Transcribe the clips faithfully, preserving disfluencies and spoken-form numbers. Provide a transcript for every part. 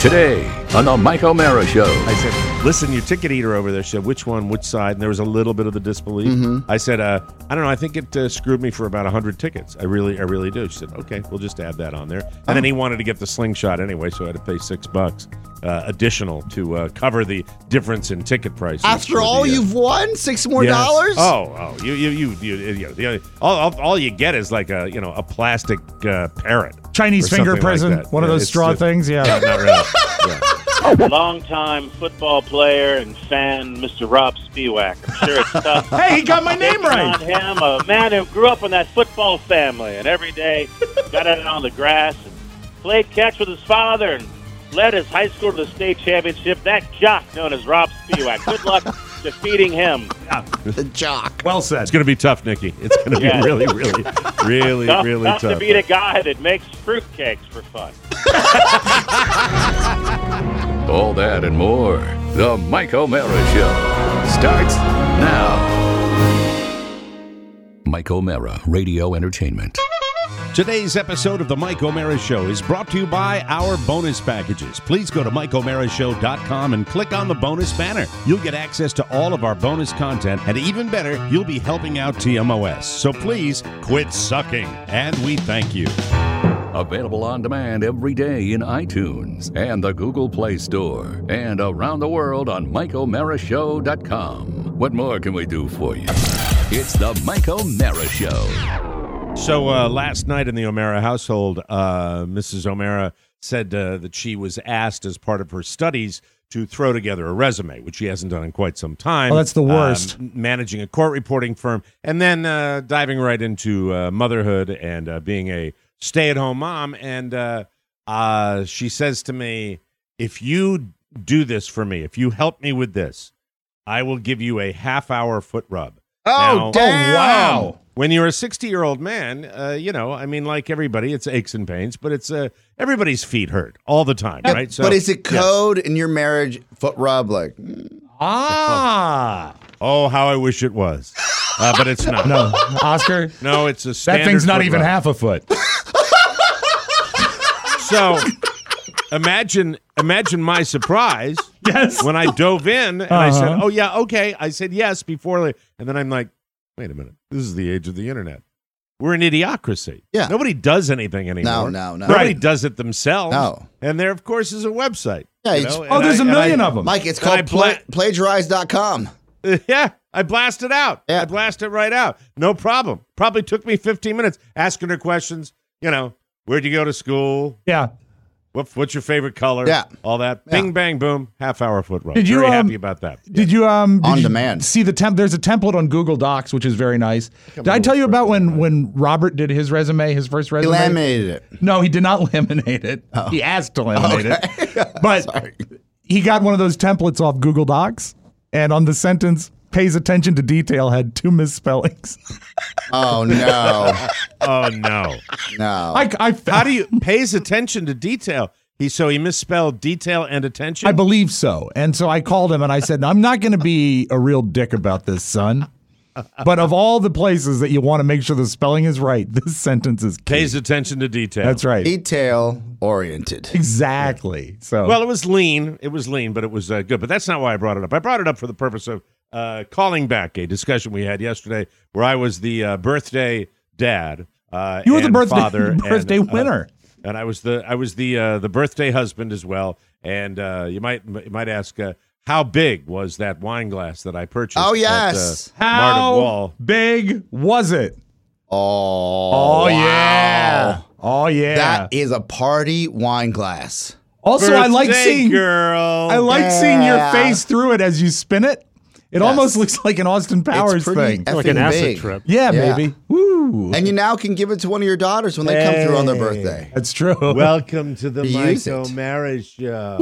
Today on the Mike O'Mara Show. I said, listen, your ticket eater over there said, which one, which side? And there was a little bit of the disbelief. Mm-hmm. I said, uh, I don't know, I think it uh, screwed me for about one hundred tickets. I really, I really do. She said, okay, we'll just add that on there. And oh. then he wanted to get the slingshot anyway, so I had to pay six bucks uh, additional to uh, cover the difference in ticket prices. After all the, uh, you've won? Six more yes. dollars? Oh, oh, you, you, you, you, you, you all, all, all you get is like a, you know, a plastic uh, parrot. Chinese finger present, like one yeah, of those straw just, things, yeah. No, not really. Yeah. Long-time football player and fan, Mister Rob Spiewak. I'm sure it's tough. Hey, he got my name right. On him, a man who grew up in that football family, and every day got out on the grass and played catch with his father and led his high school to the state championship. That jock known as Rob Spiewak. Good luck defeating him. Yeah. The jock. Well said. It's going to be tough, Nikki. It's going to yes. be really, really, really, tough, really tough. tough to beat a guy that makes fruitcakes for fun. All that and more. The Mike O'Mara Show starts now. Mike O'Mara Radio Entertainment. Today's episode of the Mike O'Mara Show is brought to you by our bonus packages. Please go to mike o'mara show dot com and click on the bonus banner. You'll get access to all of our bonus content, and even better, you'll be helping out T M O S. So please quit sucking, and we thank you. Available on demand every day in iTunes and the Google Play Store, and around the world on mike o'mara show dot com. What more can we do for you? It's the Mike O'Mara Show. So uh, last night in the O'Mara household, uh, Missus O'Mara said uh, that she was asked as part of her studies to throw together a resume, which she hasn't done in quite some time. Oh, that's the worst. Um, managing a court reporting firm, and then uh, diving right into uh, motherhood and uh, being a stay-at-home mom. And uh, uh, she says to me, if you do this for me, if you help me with this, I will give you a half-hour foot rub. Oh, now, damn. Oh, wow. When you're a sixty-year-old man, uh, you know, I mean, like everybody, it's aches and pains, but it's uh, everybody's feet hurt all the time, Yeah, right? So, but is it code yes. in your marriage, foot rub, like... Ah. Oh, how I wish it was. Uh, but it's not. No, Oscar? No, it's a standard That thing's not foot even rub. half a foot. So imagine imagine my surprise Yes. when I dove in and Uh-huh. I said, oh, yeah, okay. I said yes before. Like, and then I'm like, wait a minute. This is the age of the internet. We're an idiocracy. Yeah. Nobody does anything No, anymore. no, no. Nobody Right. does it themselves. No. And there, of course, is a website. Yeah, you it's- know? Oh, And there's I- a and million I- of them. Mike, it's And I called pla- bla- plagiarize dot com. Yeah, I blast it out. Yeah. I blast it right out. No problem. Probably took me fifteen minutes asking her questions. You know, where'd you go to school? Yeah. What, what's your favorite color? Yeah. All that. Yeah. Bing, bang, boom. Half hour foot rub. Did you, Very um, happy about that. Did you um did On you demand. see the temp? There's a template on Google Docs, which is very nice. Did I tell you about when when Robert did his resume, his first He resume? laminated it. No, he did not laminate it. He asked to laminate it, but Sorry. he got one of those templates off Google Docs, and on the sentence "pays attention to detail" had two misspellings. Oh, no. Oh, no. No. I, I, How do you pays attention to detail? He So he misspelled detail and attention? I believe so. And so I called him and I said, I'm not going to be a real dick about this, son. But of all the places that you want to make sure the spelling is right, this sentence is key. Pays attention to detail. That's right. Detail oriented. Exactly. So Well, it was lean. It was lean, but it was uh, good. But that's not why I brought it up. I brought it up for the purpose of uh, calling back a discussion we had yesterday where I was the uh, birthday dad. Uh, you were the and birthday, father birthday and, uh, winner. and I was the I was the uh, the birthday husband as well. And uh, you might you might ask, uh, how big was that wine glass that I purchased? Oh, yes. At, uh, Martin How Wall. big was it? Oh, Oh, wow. yeah. Oh, yeah. That is a party wine glass. also, I like Birthday seeing girl. I like seeing your Yeah. face through it as you spin it. It Yes. almost looks like an Austin Powers It's pretty thing. effing Like an acid big. trip. Yeah, Yeah. baby. Woo. And you now can give it to one of your daughters when they come through on their Hey. birthday. That's true. Welcome to the You Mike use it. O'Mara Show.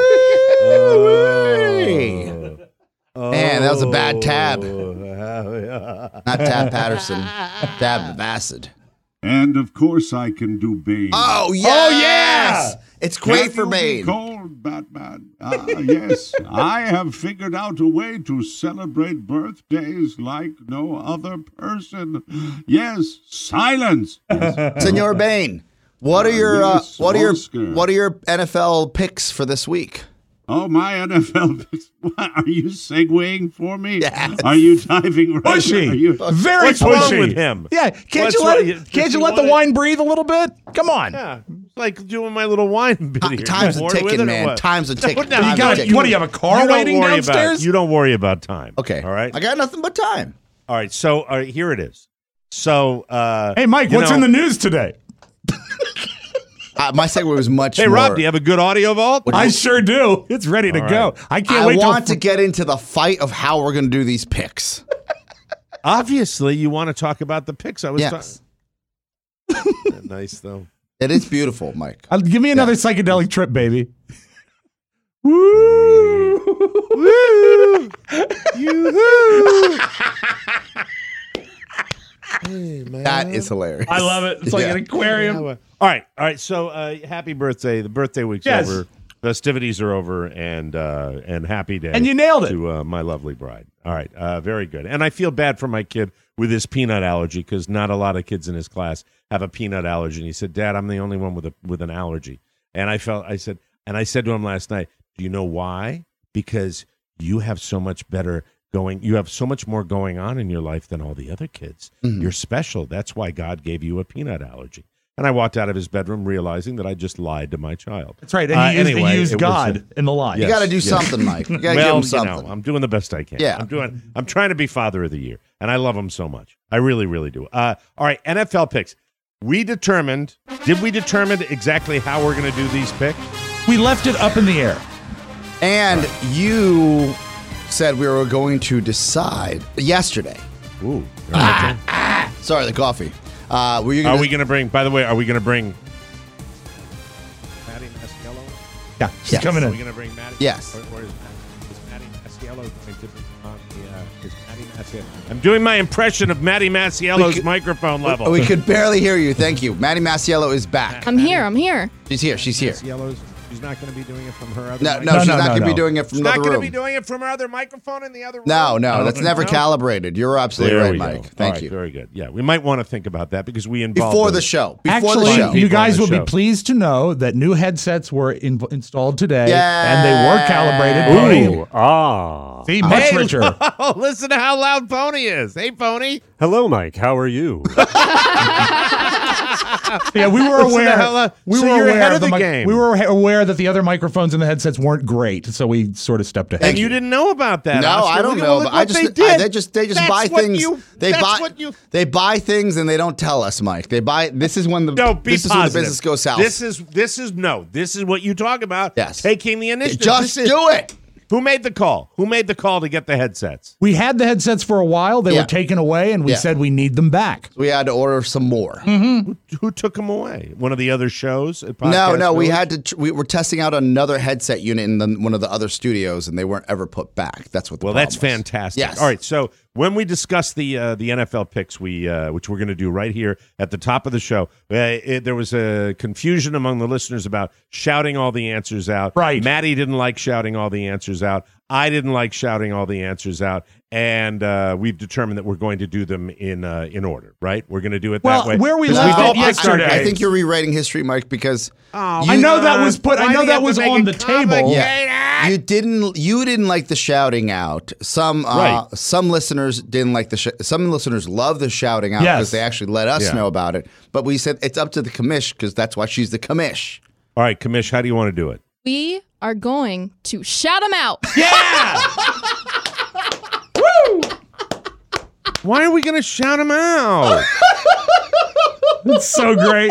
Woo-wee. Man, that was a bad tab. Oh. Not Tab Patterson. Tab Acid. And of course, I can do Bane. Oh, yes. Oh, yeah. It's great Can for you be Bane. Called Batman. Ah, yes, I have figured out a way to celebrate birthdays like no other person. Yes, silence. Senor Bane, What are your uh, Yes, what are your Oscar. what are your N F L picks for this week? Oh, my N F L picks. What, are you segueing for me? Yes. Are you diving right? Pushy. Are you, Very What's wrong pushy. with him? Yeah, can't What's you let wrong- it, does can't he you let want the it? wine breathe a little bit? Come on. Yeah, it's like doing my little wine bit here. Time's You a bored with it ticking, or man. what? Time's a ticking. No, Time's You a got ticking. what do you have a car You don't waiting worry downstairs? About, you don't worry about time. Okay. All right. I got nothing but time. All right. So all right, here it is. So, uh, Hey, Mike, you what's know- in the news today? Uh, my segue was much Hey, more. Rob, do you have a good audio vault? I sure do. It's ready to All go. right. I can't I wait want till to get into the fight of how we're going to do these picks. Obviously, you want to talk about the picks. I was Yes. talking. Nice though. It is beautiful, Mike. Uh, give me another psychedelic trip, baby. Woo! Woo! Yoo-hoo! Hey, man. That is hilarious. I love it. It's like Yeah. an aquarium. All right, all right. So, uh, happy birthday! The birthday week's Yes. over. Festivities are over, and uh, and happy day. And you nailed it. to uh, my lovely bride. All right, uh, very good. And I feel bad for my kid with his peanut allergy because not a lot of kids in his class have a peanut allergy. And he said, "Dad, I'm the only one with a with an allergy." And I felt, I said, and I said to him last night, "Do you know why? Because you have so much better." Going, you have so much more going on in your life than all the other kids. Mm-hmm. You're special. That's why God gave you a peanut allergy. And I walked out of his bedroom realizing that I just lied to my child. That's right. And Uh, he used, anyway, he used it was God a- in the lie. You Yes, got to do yes. something, Mike. You got to well, give him you something. know, I'm doing the best I can. Yeah. I'm doing. I'm trying to be Father of the Year, and I love him so much. I really, really do. Uh, all right, N F L picks. We determined. Did we determine exactly how we're going to do these picks? We left it up in the air. And you said we were going to decide yesterday. Ooh. Sorry, the coffee. Uh, were you Are gonna, we going to bring? By the way, are we going to bring Maddie Masiello? Yeah, she's Yes. coming Are in. we going to bring Maddie? Yes. Or, or is, Maddie, is Maddie Masiello going to be on the? Uh, is Maddie Masiello? I'm doing my impression of Maddie Masiello's We could- microphone level. We could barely hear you. Thank you. Maddie Masiello is back. I'm here. I'm here. She's here. She's here. Masiello's. She's not going to be doing it from her other. No, mic? no, No, she's no, not no, going to be no. doing it from She's not another going to room. be doing it from her other microphone in the other room. No, no, that's never No? calibrated. You're absolutely There right, we Mike. go. Thank All right, you. Very good. Yeah, we might want to think about that because we involved Before the those- show. Before Actually, the show. you People guys on will the be show. pleased to know that new headsets were in- installed today, Yeah. and they were calibrated. Pony. ah. See, much Hey, richer. oh, listen to how loud Pony is. Hey, Pony. Hello, Mike. How are you? Yeah, we were Listen to aware. how loud- we so were you're aware ahead of of the mic- game. We were aware that the other microphones and the headsets weren't great, so we sort of stepped ahead. And you didn't know about that. No, Oscar. I don't Look at- know, look but what I just they I- did. they just they just That's buy what things. you- they that's buy what you. they buy things and they don't tell us, Mike. They buy. This is when the No, be this is positive. when the business goes south. This is this is no. This is what you talk about. Yes. Taking the initiative. Just This is- do it. Who made the call? Who made the call to get the headsets? We had the headsets for a while. They Yeah. were taken away, and we Yeah. said we need them back. We had to order some more. Who, who took them away? One of the other shows? At No, Podcast no, we Village? had to. Tr- we were testing out another headset unit in the, one of the other studios, and they weren't ever put back. That's what. The Well, problem that's was. fantastic. Yes. All right. So when we discuss the uh, the N F L picks, we uh, which we're going to do right here at the top of the show, uh, it, there was a confusion among the listeners about shouting all the answers out. Right. Maddie didn't like shouting all the answers out. I didn't like shouting all the answers out, and uh, we've determined that we're going to do them in uh, in order. Right? We're going to do it Well, that way. where we 'Cause left we've all it picked our yesterday- I days. think you're rewriting history, Mike, because Oh, I know that uh, was put. I why know do you that have to was make on it the table. yeah, you didn't you didn't like the shouting out. Some uh, Right. some listeners didn't like the sh- some listeners love the shouting out Yes. because they actually let us Yeah. know about it. But we said it's up to the commish because that's why she's the commish. All right, Kamish, how do you want to do it? We are going to shout them out. Yeah. Why are we going to shout them out? It's so great.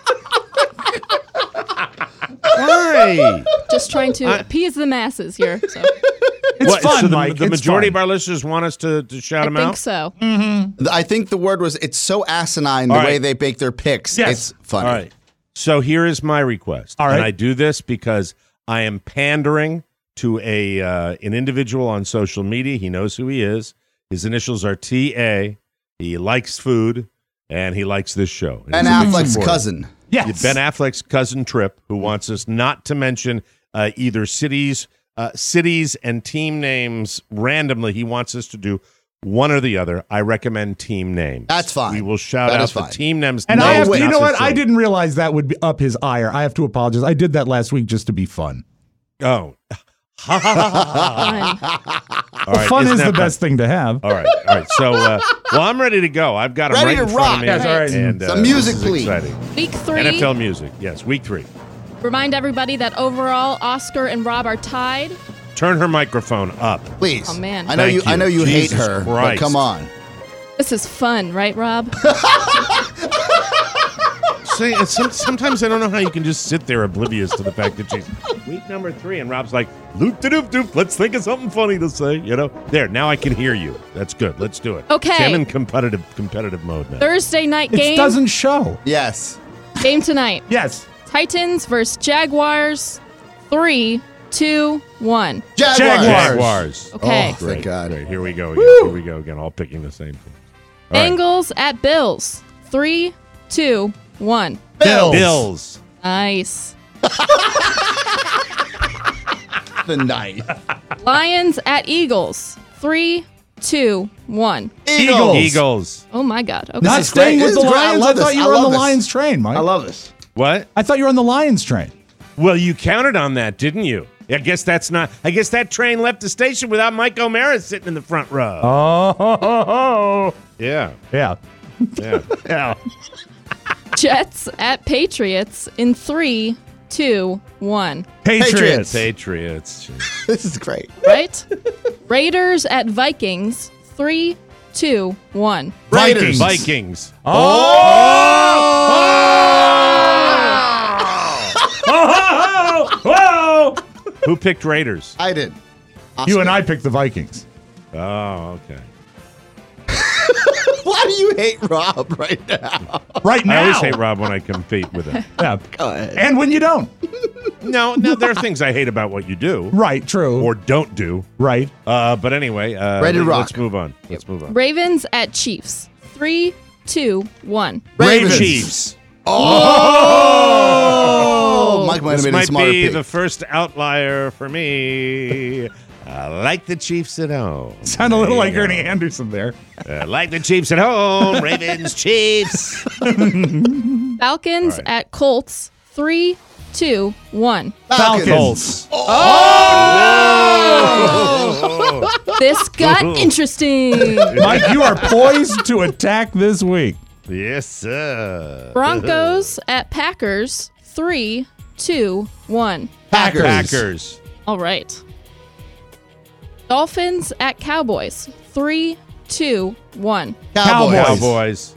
Why? Just trying to appease the masses here. So It's What, fun, so the, Mike. the It's majority fun. of our listeners want us to, to shout I them think out? so. I think the word was it's so asinine the All way right. they bake their picks. Yes. It's funny. All right. So here is my request. All right. And I do this because I am pandering to a uh, an individual on social media. He knows who he is. His initials are T A. He likes food, and he likes this show. And Ben he's a big Affleck's supporter. cousin. Yes. Ben Affleck's cousin Trip, who wants us not to mention uh, either cities, uh, cities and team names randomly. He wants us to do one or the other. I recommend team names. That's fine. We will shout That out is the fine. team names. And no I have, you know what? necessary. I didn't realize that would be up his ire. I have to apologize. I did that last week just to be fun. Oh. Fun. All right, Fun isn't is that the fun? best thing to have. All right, all right. So, uh, well, I'm ready to go. I've got them Ready right to in front rock. of me. Yes, all right. And, Some uh, music, this is please. exciting. Week three. N F L music. Yes, week three. Remind everybody that overall, Oscar and Rob are tied. Turn her microphone up. Please. Oh, man. I know Thank you. I you. know you Jesus hate her, but Christ. come on. This is fun, right, Rob? See, it's some, sometimes I don't know how you can just sit there oblivious to the fact that she's week number three, and Rob's like, loop de doop doop. Let's think of something funny to say. You know, there. Now I can hear you. That's good. Let's do it. Okay. See, I'm in competitive competitive mode now. Thursday night It game. doesn't show. Yes. Game tonight. Yes. Titans versus Jaguars. Three, two, one. Jaguars. Jaguars. Jaguars. Okay. Oh, thank Great, God. great. Here we go again. Here we go again. All picking the same thing. All right. Bengals at Bills. Three, two, one. Bills. Bills. Nice. The night. Lions at Eagles. Three, two, one. Eagles. Eagles. Oh my God. Okay. Not is staying great. with This the is great. I Lions. I, love thought this. you I were on love the this. Lions train, Mike. I love this. What? I thought you were on the Lions train. Well, you counted on that, didn't you? I guess that's not. I guess that train left the station without Mike O'Mara sitting in the front row. Oh, Yeah. yeah. Yeah. Yeah. Jets at Patriots in three, two, one. Patriots. Patriots. Jeez. This is great. Right? Raiders at Vikings. Three, two, one. Raiders. Vikings. Oh! Whoa! Who picked Raiders? I did. You and I picked the Vikings. Oh, okay. Why do you hate Rob right now? Right now. I always hate Rob when I compete with him. Yeah. Go ahead. And when you don't. No, no, there are things I hate about what you do Right, true. or don't do. right. Uh, but anyway, uh, Ready to let's rock. move on. Let's move on. Ravens at Chiefs. Three, two, one. Ravens. Chiefs. Oh, Mike might have This made a might smarter be pick. the first outlier for me. I like the Chiefs at home. Sound a little There like you Ernie go. Anderson there. I like the Chiefs at home. Ravens, Chiefs. Falcons All right. at Colts. Three, two, one. Falcons. Colts. Oh! This got interesting. Mike, you are poised to attack this week. Yes, sir. Broncos at Packers. Three, two, one. Packers. Packers. All right. Dolphins at Cowboys. Three, two, one. Cowboys. Cowboys.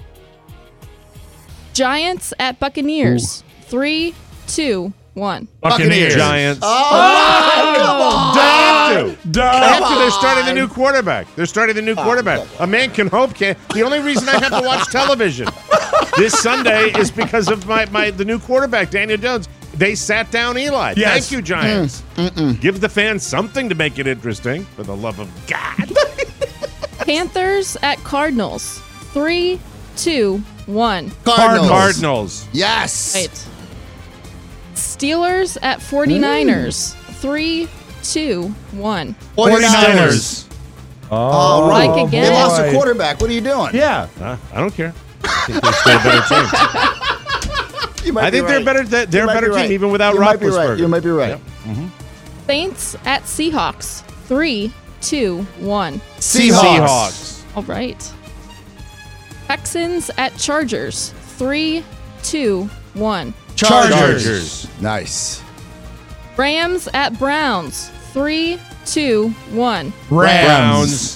Giants at Buccaneers. Three, two, one. Buccaneers. Giants. Oh, Have to. Duh. Have to. They're starting the new quarterback. They're starting the new quarterback. A man can hope. Can the only reason I have to watch television this Sunday is because of my, my the new quarterback, Daniel Jones. They sat down Eli. Yes. Thank you, Giants. Give the fans something to make it interesting, for the love of God. Panthers at Cardinals. Three, two, one. Cardinals. Cardinals. Yes. Right. Steelers at 49ers. Three, two, one. forty-niners. Oh, Mike They again. lost a boy. quarterback. What are you doing? Yeah. Huh? I don't care. I think they're still a better team. You might I be think they're right. better. They're You a might better be team right. even without you might be right. Roethlisberger. You might be right. Saints at Seahawks. Three, two, one. Seahawks. Seahawks. All right. Texans at Chargers. Three, two, one. Chargers. Chargers. Nice. Rams at Browns. Three, two, one. Rams. Browns.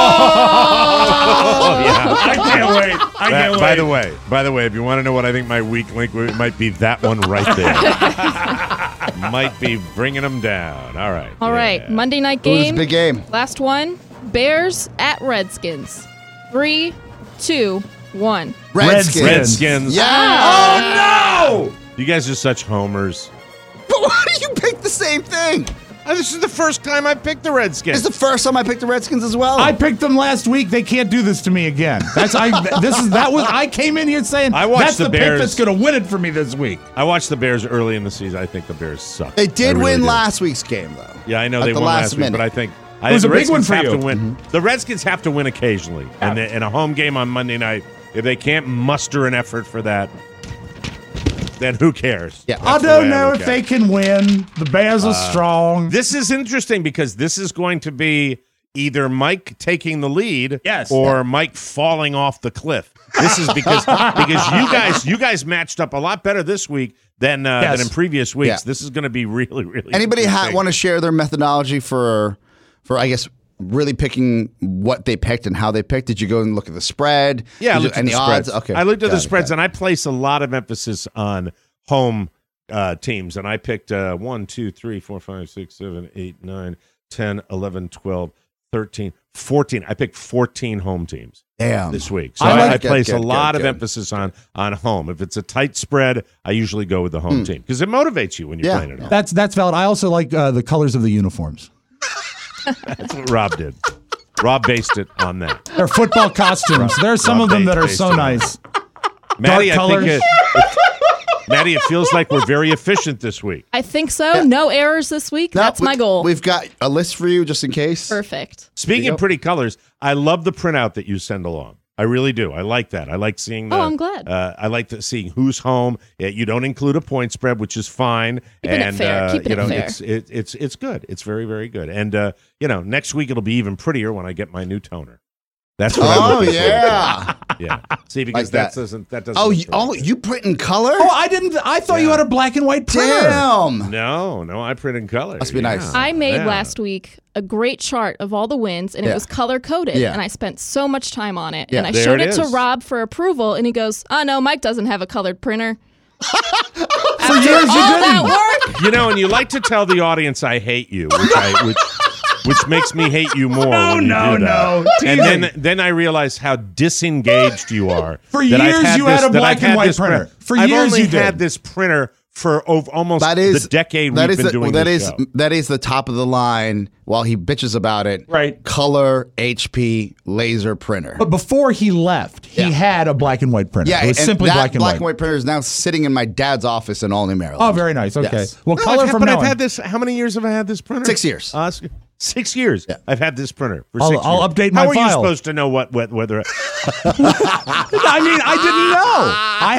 Oh, yeah. I can't wait. I That- can't wait. by the way, by the way, if you want to know what I think my weak link would- it might be that one right there. Might be bringing them down. All right. All right. yeah. Monday night Ooh, this is game. a big game. Last one. Bears at Redskins. Three, two, one. Redskins. Redskins. Yeah. Oh, You guys are such homers. But why do you pick the same thing? Oh, this is the first time I picked the Redskins. It's the first time I picked the Redskins as well. no! I picked them last week. They can't do this to me again. That's I. This is that was. I came in here saying I watched that's the the, pick Bears. that's going to win it for me this week. I watched the Bears early in the season. I think the Bears suck. they I did really win did. last week's game, though. Yeah, I know At they the won last last week, minute. but I think I It was think a the big one Redskins for have you. to win. The Redskins have to win occasionally, and Yeah. in a home game on Monday night, if they can't muster an effort for that, then who cares? Yeah. That's I the don't way know look if at they it. can win. The Bears are strong. This is interesting because this is going to be either Mike taking the lead, Yes. or Yeah. Mike falling off the cliff. This is because because you guys you guys matched up a lot better this week than uh, Yes. than in previous weeks. Yeah. This is going to be really really. Anybody ha- interesting. want to share their methodology for, for I guess, really picking what they picked and how they picked? Did you go and look at the spread? Yeah, I Did you- looked at any the odds? spreads. Okay, I looked at got the it, spreads, got and I place a lot of emphasis on home uh, teams. And I picked uh, one, two, three, four, five, six, seven, eight, nine, ten, eleven, twelve, thirteen, fourteen. I picked fourteen home teams it. Damn. this week. So I I, like I it. place Good, a good, lot of good. emphasis on on home. If it's a tight spread, I usually go with the home team because it motivates you when you're Yeah. playing it home. That's that's valid. I also like uh, the colors of the uniforms. That's what Rob did. Rob based it on that. They're football costumes. There's some Rob of them based- that are based so it on nice. Maddie, I colors. think it, Maddie, it feels like we're very efficient this week. I think so. No errors this week. No, That's we- my goal. We've got a list for you just in case. Perfect. Speaking of pretty colors, I love the printout that you send along. I really do. I like that. I like seeing. The, Oh, I'm glad. Uh, I like the, seeing who's home. Yeah, you don't include a point spread, which is fine. Keeping it and fair. Uh, Keeping you it know, fair. it's it, it's it's good. It's very very good. And uh, you know, next week it'll be even prettier when I get my new toner. That's what I'm Oh looking forward to. yeah. Yeah. See, because Like that that. doesn't that doesn't. Oh, look you, very oh, good. you print in color? Oh, I didn't. I thought you Yeah. had a black and white printer. Damn. No, no, I print in color. Must be Yeah. nice. I made Yeah. last week a great chart of all the wins, and Yeah. it was color coded. Yeah. And I spent so much time on it. Yeah. And I There showed it it, to is. Rob for approval, and he goes, "Oh no, Mike doesn't have a colored printer." For years you All that didn't. work. You know, and you like to tell the audience I hate you, which I which which makes me hate you more. No, when you no, do that. no. And Teasing. then then I realize how disengaged you are. For that I've years you this- had a that black I've and had white this printer. print- For I've years only you did. had this printer for over almost That is the decade that we've is been the, doing that this is show. that is the top of the line. While he bitches about it, Right. Color H P laser printer. But before he left, he Yeah. had a black and white printer. Yeah, it was and simply that black and black white. and white printer is now sitting in my dad's office in Albany, Maryland. Oh, very nice. Okay. Yes. Well, No, color I've had, from but now I've on. had this. How many years have I had this printer? Six years. Uh, s- six years. Yeah. I've had this printer for I'll- six I'll years. update my How are you file. supposed to know what, what whether? I mean, I didn't know. I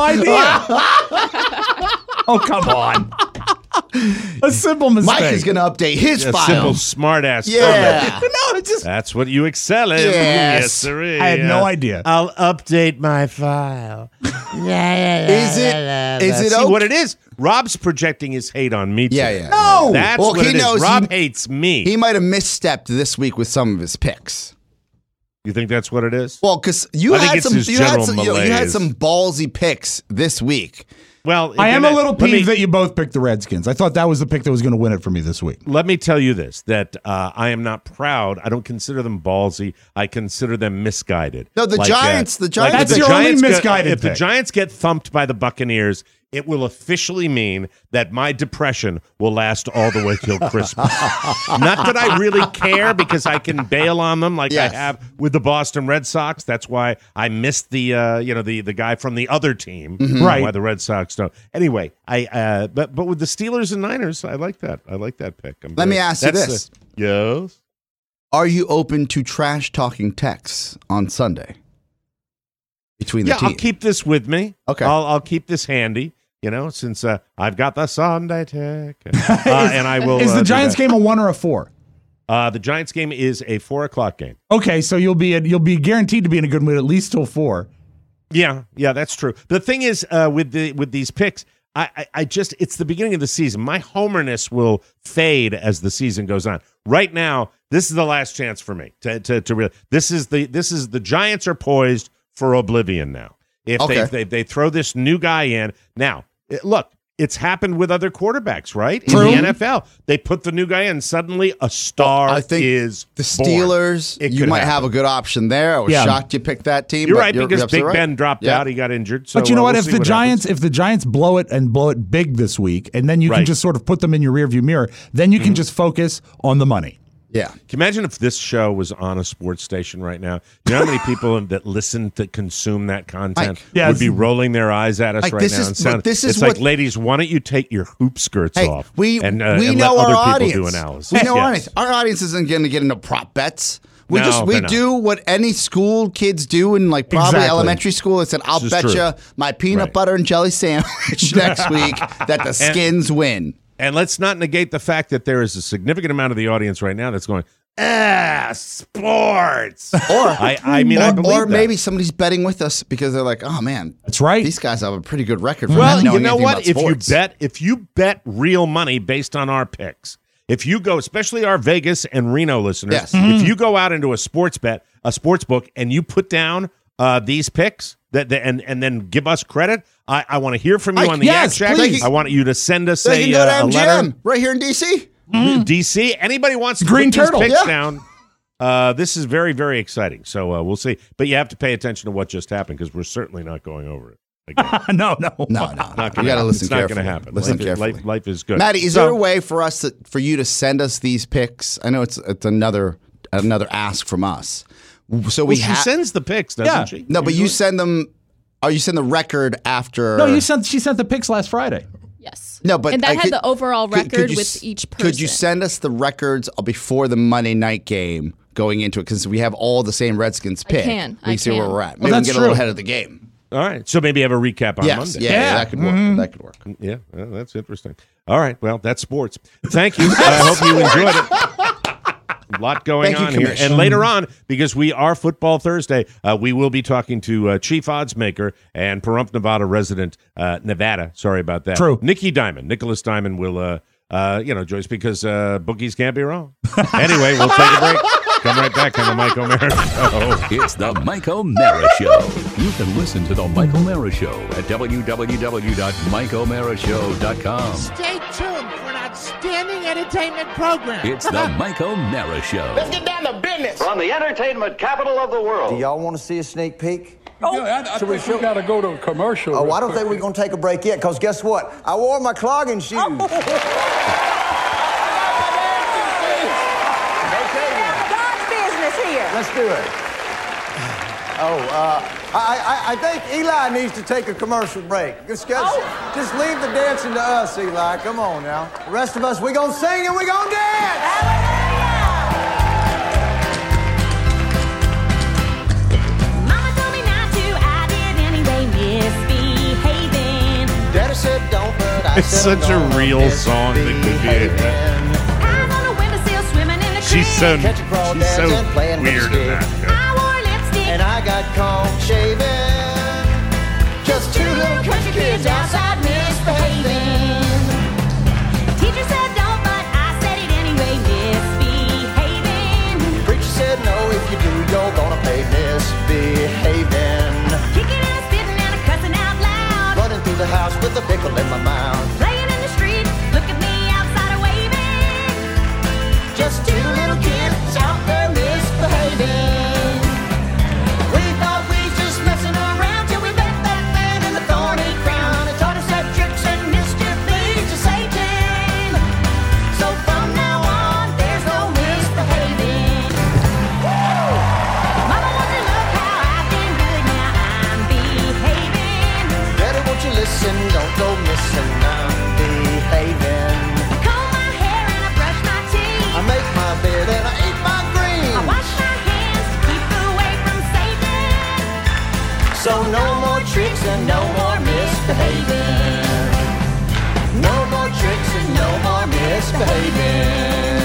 had no idea. Oh, come on. A simple mistake. Mike is going to update his A file. simple smart ass. Yeah. No, it's just. That's what you excel in. Yes. sirree. I had no idea. I'll update my file. Is it? Is it See okay? what it is? Rob's projecting his hate on me. Yeah, today. yeah. No. That's Well, what he it is. knows Rob he- hates me. He might have misstepped this week with some of his picks. you think that's what it is? Well, because you I think had it's some, his you had general some, you, know, you had malaise. some ballsy picks this week. Well, I am then a little let me- peeved that you both picked the Redskins. I thought that was the pick that was going to win it for me this week. Let me tell you this: that uh, I am not proud. I don't consider them ballsy. I consider them misguided. No, the Like, Giants- the Giants- if That's the your only Giants get- misguided If the pick. Giants get thumped by the Buccaneers, it will officially mean that my depression will last all the way till Christmas. Not that I really care, because I can bail on them like Yes. I have with the Boston Red Sox. That's why I missed the uh, you know the the guy from the other team. Right. Why the Red Sox don't. Anyway, I uh, but but with the Steelers and Niners, I like that. I like that pick. I'm Let me very- ask you that's this. the- yes. Are you open to trash talking texts on Sunday between the Yeah, I'll teams? keep this with me. Okay. I'll I'll keep this handy. You know, since uh, I've got the Sunday tick, uh, and I will. Is uh, the do Giants that. game a one or a four? Uh, the Giants game is a four o'clock game. Okay, so you'll be you'll be guaranteed to be in a good mood at least till four. Yeah, yeah, that's true. The thing is, uh, with the with these picks, I, I, I just it's the beginning of the season. My homerness will fade as the season goes on. Right now, this is the last chance for me to to, to really. This is the this is the Giants are poised for oblivion now. If Okay. they, if they they throw this new guy in now, it, look. It's happened with other quarterbacks, right? True. In the N F L, they put the new guy in. Suddenly, a star I think is the born. Steelers, It you could might happen. have a good option there. I was Yeah. shocked you picked that team. You're but right, you're, because you're Big absolutely right. Ben dropped Yeah. out. He got injured. So, But you know uh, what? we'll if see the what Giants, happens. if the Giants blow it and blow it big this week, and then you can Right. just sort of put them in your rearview mirror, then you can just focus on the money. Yeah. Can you imagine if this show was on a sports station right now? You know how many people that listen to consume that content Like, yes. would be rolling their eyes at us Like, right this now? is- and sound, but this is it's what- like, ladies, why don't you take your hoop skirts Hey, off we and, uh, we and know let our other audience. people do analysis? We know our Yes. audience. Our audience isn't going to get into prop bets. We No, just we they're not. do what any school kids do in like probably Exactly. elementary school. It said, "I'll This is bet true. you my peanut Right. butter and jelly sandwich next week that the Skins win." And let's not negate the fact that there is a significant amount of the audience right now that's going, ah, sports. Or I, I mean, or, I believe or that. maybe somebody's betting with us because they're like, "Oh man, That's right. these guys have a pretty good record." For Well, not you knowing know anything what? about If you sports. bet, if you bet real money based on our picks, if you go, especially our Vegas and Reno listeners, Yes. if you go out into a sports bet, a sports book, and you put down uh, these picks that, that and and then give us credit, I, I want to hear from you Mike, on the yes, Yak Shack. please. I want you to send us they a, can go to uh, a M G letter. M right here in D C. D C. Anybody wants to Green put these Turtle, picks yeah. down? Uh, this is very, very exciting. So uh, we'll see. But you have to pay attention to what just happened because we're certainly not going over it again. no, no. No, no, Not you gonna got to happen. listen It's not carefully. going to happen. Listen life, is- carefully. life, life is good. Maddie, is So- there a way for us to, for you to send us these picks? I know it's it's another another ask from us. So we Well, she have sends the picks, doesn't Yeah. she? no, but you Usually? send them. Oh, you send the record after. No, you sent. She sent the pics last Friday. Yes. No, but and that I had could- the overall could- record could you with s- each person. Could you send us the records before the Monday night game going into it? Because we have all the same Redskins pick. can. We I see where can. we're at. Well, Maybe we that's can get a little true. ahead of the game. All right. So maybe have a recap on Yes, Monday. yeah, yeah, Yeah. that could work. Mhm. That could work. Yeah, well, that's interesting. All right. Well, that's sports. Thank you. I hope you enjoyed it. A lot going Thank you, on here. Commish. And later on, because we are Football Thursday, uh, we will be talking to uh, Chief Oddsmaker and Pahrump, Nevada resident, uh, Nevada. Sorry about that. True. Nikki Diamond. Nicholas Diamond will, uh, uh, you know, Joyce, because uh, bookies can't be wrong. Anyway, we'll take a break. Come right back on the Mike O'Mara Show. It's the Mike O'Mara Show. You can listen to the Mike O'Mara Show at w w w dot mike o'mara show dot com. Stay tuned for an outstanding entertainment program. It's the Mike O'Mara Show. Get down to business. From the entertainment capital of the world. Do y'all want to see a sneak peek? Oh, yeah, I, I think we, we got to go to a commercial. Oh, I don't think we're going to take a break yet, because guess what? I wore my clogging shoes. Let's do it. Oh, uh, I, I, I think Eli needs to take a commercial break. Just, just, Oh. just leave the dancing to us, Eli. Come on now. The rest of us, we're going to sing and we're going to dance. Mama told me not to, I did anyway, misbehaving. Daddy said don't, but I It's said such a don't real song that could be a hit. I was on a windowsill swimming in the She's so, Catch a crawl, she's so dance, and playing with weird the in that. stick. Yeah. I wore lipstick. And I got caught shaving. Just two little country kids outside misbehaving. Teacher said don't, but I said it anyway, misbehaving. Preacher said no, if you do, you're gonna pay misbehaving. Kicking and spitting and cussing out loud. Running through the house with a pickle in my mouth. Playing in the street, look at me outside waving. Just two little kids out there misbehaving. We thought we was just messing around till we met that man in the thorny crown. It taught us that tricks and mischief leads to Satan. So from now on, there's no misbehaving. Mama wants to look how I've been good, now I'm behaving. Daddy, won't you listen? Don't go missing. I'm behaving. I comb my hair and I brush my teeth. I make my bed and I eat my greens. I wash my hands to keep away from Satan. So no more tricks and no more misbehaving. No more tricks and no more misbehaving.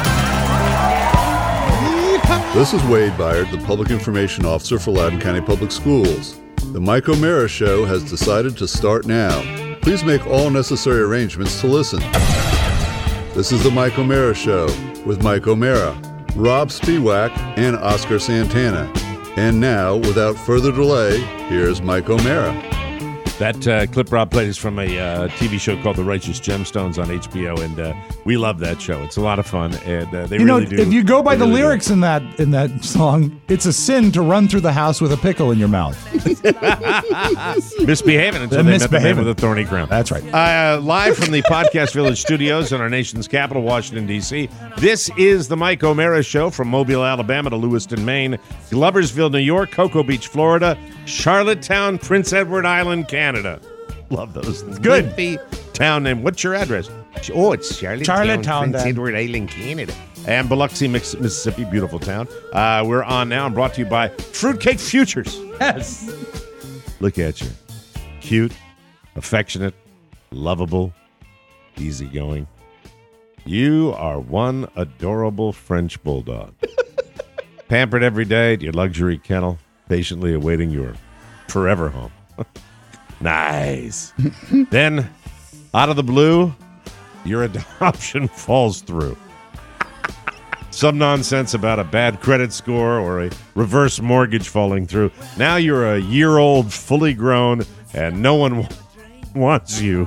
This is Wade Byard, the Public Information Officer for Loudoun County Public Schools. The Mike O'Mara Show has decided to start now. Please make all necessary arrangements to listen. This is the Mike O'Mara Show with Mike O'Mara, Rob Spiewak, and Oscar Santana. And now, without further delay, here's Mike O'Mara. That uh, clip Rob played is from a uh, T V show called The Righteous Gemstones on H B O, and uh, we love that show. It's a lot of fun, and uh, they you really know, do. if you go by they the really do. lyrics in that in that song, it's a sin to run through the house with a pickle in your mouth. Misbehaving until They're they met the man misbehaving. with a thorny crown. That's right. Uh, live from the Podcast Village studios in our nation's capital, Washington, D C, this is the Mike O'Mara Show from Mobile, Alabama to Lewiston, Maine, Gloversville, New York, Cocoa Beach, Florida, Charlottetown, Prince Edward Island, Canada. Love those. It's good. Lengthy town name. What's your address? Oh, it's Charlottetown, Charlottetown, Prince Dad. Edward Island, Canada. And Biloxi, Mix- Mississippi, beautiful town. Uh, we're on now and brought to you by Fruitcake Futures. Yes. Look at you. Cute, affectionate, lovable, easygoing. You are one adorable French bulldog. Pampered every day at your luxury kennel, patiently awaiting your forever home. Nice. Then, out of the blue, your adoption falls through. Some nonsense about a bad credit score or a reverse mortgage falling through. Now you're a year old, fully grown, and no one w- wants you.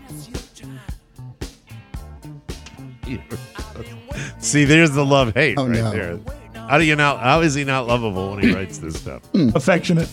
See, there's the love-hate Oh, right no. there. How do you not? How is he not lovable when he writes this stuff? Affectionate.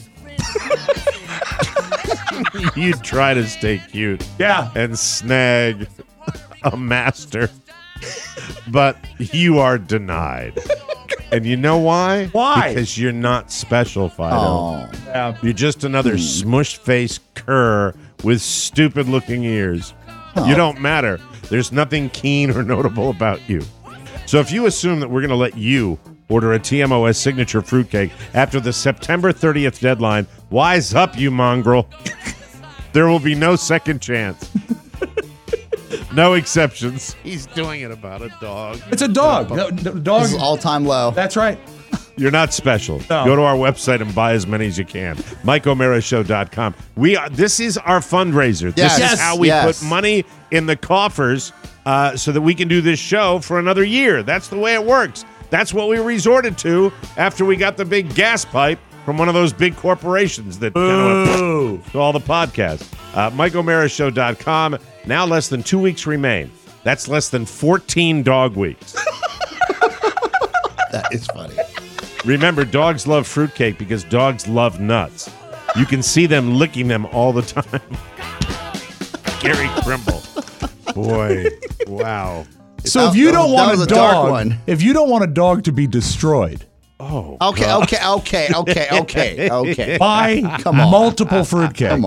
You try to stay cute, Yeah. and snag a master, but you are denied. And you know why? Why? Because you're not special, Fido. Oh. Yeah. You're just another smush-faced cur with stupid-looking ears. You don't matter. There's nothing keen or notable about you. So if you assume that we're going to let you order a T M O S signature fruitcake after the September thirtieth deadline, wise up, you mongrel. There will be no second chance. No exceptions. He's doing it about a dog. It's a dog. No, no, dog. This is all-time low. That's right. You're not special. No. Go to our website and buy as many as you can. Mike O'Mara Show dot com. We are, this is our fundraiser. Yes. This Yes. is how we Yes. put money in the coffers uh, so that we can do this show for another year. That's the way it works. That's what we resorted to after we got the big gas pipe from one of those big corporations that kind of to all the podcasts. Uh, Mike O'Mara Show dot com. Now less than two weeks remain. That's less than fourteen dog weeks. That is funny. Remember, dogs love fruitcake because dogs love nuts. You can see them licking them all the time. Gary Krimble. Boy, wow. So if you That don't was- that want was a a dark dog, one. if you don't want a dog to be destroyed, Oh. Okay, okay, okay, okay, okay, okay. buy Come on. multiple fruitcakes. Come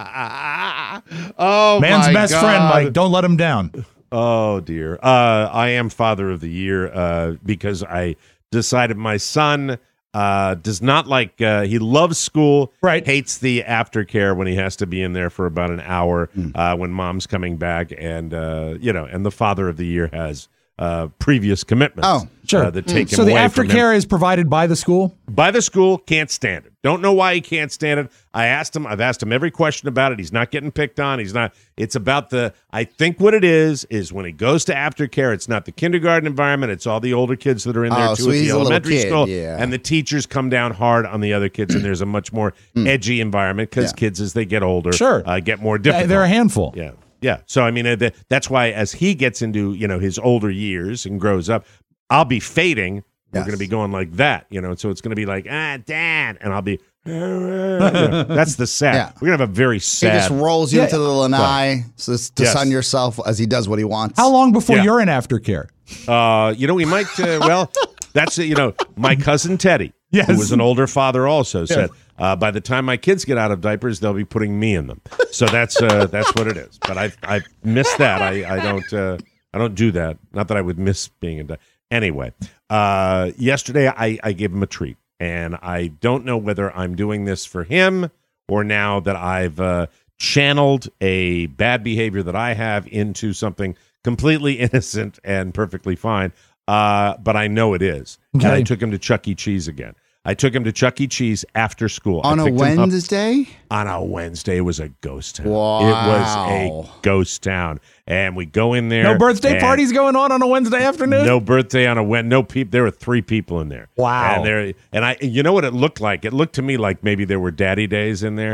on. Oh, Man's my best God. friend, Mike. Don't let him down. Oh, dear. Uh, I am Father of the Year uh, because I decided my son uh, does not like, uh, he loves school, Right. hates the aftercare when he has to be in there for about an hour uh, when mom's coming back. And, uh, you know, and the Father of the Year has uh, previous commitments. Oh, Sure. Uh, that take him so the away from him. aftercare is provided by the school? By the school, can't stand it. Don't know why he can't stand it. I asked him, I've asked him every question about it. He's not getting picked on. He's not, it's about the, I think what it is, is when he goes to aftercare, it's not the kindergarten environment, it's all the older kids that are in there Oh, too so at he's the a little elementary kid, school. yeah. And the teachers come down hard on the other kids, and there's a much more edgy environment because Yeah. kids, as they get older, Sure. uh, get more Uh, difficult. They're a handful. Yeah. Yeah. So, I mean, uh, th- that's why as he gets into, you know, his older years and grows up, I'll be fading. We're Yes. going to be going like that, you know, so it's going to be like, ah, Dad. And I'll be, you know, that's the sad. Yeah. We're going to have a very He sad. just rolls you Yeah. into the lanai so to Yes. sun yourself as he does what he wants. How long before Yeah. you're in aftercare? Uh, you know, we might, uh, well, that's, uh, you know, my cousin Teddy, Yes. who was an older father also, said, uh, by the time my kids get out of diapers, they'll be putting me in them. So that's uh, that's what it is. But I I miss that. I, I don't uh, I don't do that. Not that I would miss being in diapers. Anyway, uh, yesterday I, I gave him a treat. And I don't know whether I'm doing this for him or now that I've uh, channeled a bad behavior that I have into something completely innocent and perfectly fine. Uh, but I know it is. Okay. And I took him to Chuck E. Cheese again. I took him to Chuck E. Cheese after school. On I a picked him up- Wednesday? On a Wednesday. It was a ghost town. Wow. It was a ghost town. And we go in there. No birthday and parties going on on a Wednesday afternoon? No birthday on a Wednesday. No people. There were three people in there. Wow. And there, and I, you know what it looked like? It looked to me like maybe there were daddy days in there.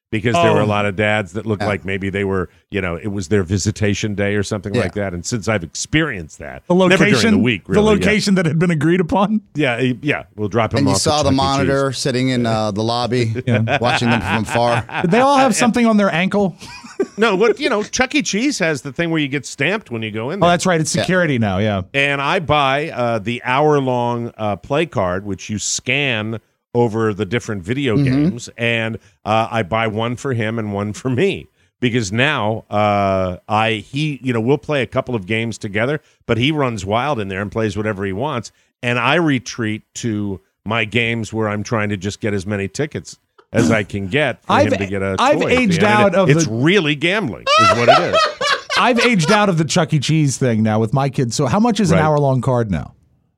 because there were a Oh. lot of dads that looked Yeah. like maybe they were, you know, it was their visitation day or something Yeah. like that. And since I've experienced that, The location, never during the week, really, the location that had been agreed upon. Yeah, yeah, yeah, we'll drop him And off. you saw at the Chuck E. monitor sitting in uh, the lobby, watching them from afar. Did they all have something on their ankle? Cheese. No, what you know, Chuck E. Cheese has the thing where you get stamped when you go in Oh, there. that's right. It's security now. Yeah. And I buy uh, the hour-long uh, play card, which you scan over the different video Mm-hmm. games, and uh, I buy one for him and one for me because now uh, I he you know we'll play a couple of games together, but he runs wild in there and plays whatever he wants, and I retreat to my games where I'm trying to just get as many tickets as I can get for I've- him to get a. I've toy at the aged end. out of it's the- really gambling, is what it is. I've aged out of the Chuck E. Cheese thing now with my kids. So how much is an Right. hour long card now?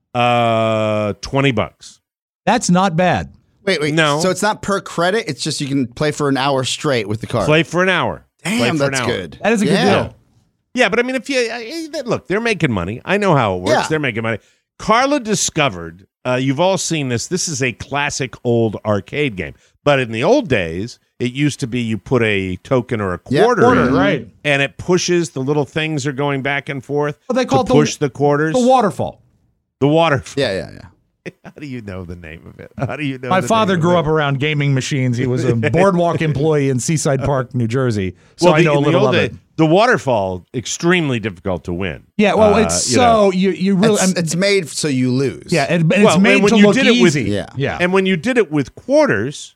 Uh, twenty bucks. That's not bad. Wait, wait. No. So it's not per credit. It's just you can play for an hour straight with the card. Play for an hour. Play Damn, for an that's hour. good. That is a good Yeah. deal. Yeah, but I mean, if you uh, look, they're making money. I know how it works. Yeah. They're making money. Carla discovered. Uh, you've all seen this. This is a classic old arcade game. But in the old days, it used to be you put a token or a Yeah, quarter, quarter, in, right. and it pushes. The little things are going back and forth. Well, they call to it the- push the quarters. The waterfall. The water. Yeah, yeah, yeah. How do you know the name of it? How do you know? My the father name grew of up it? around gaming machines. He was a boardwalk employee in Seaside Park, New Jersey. So Well, I the- know a in the little old of day, it. the waterfall extremely difficult to win. Yeah, well, Uh, it's you know. so you you really It's, I'm- it's made so you lose. yeah, and, and Well, it's made when to you look did it with- easy. Yeah. yeah. And when you did it with quarters,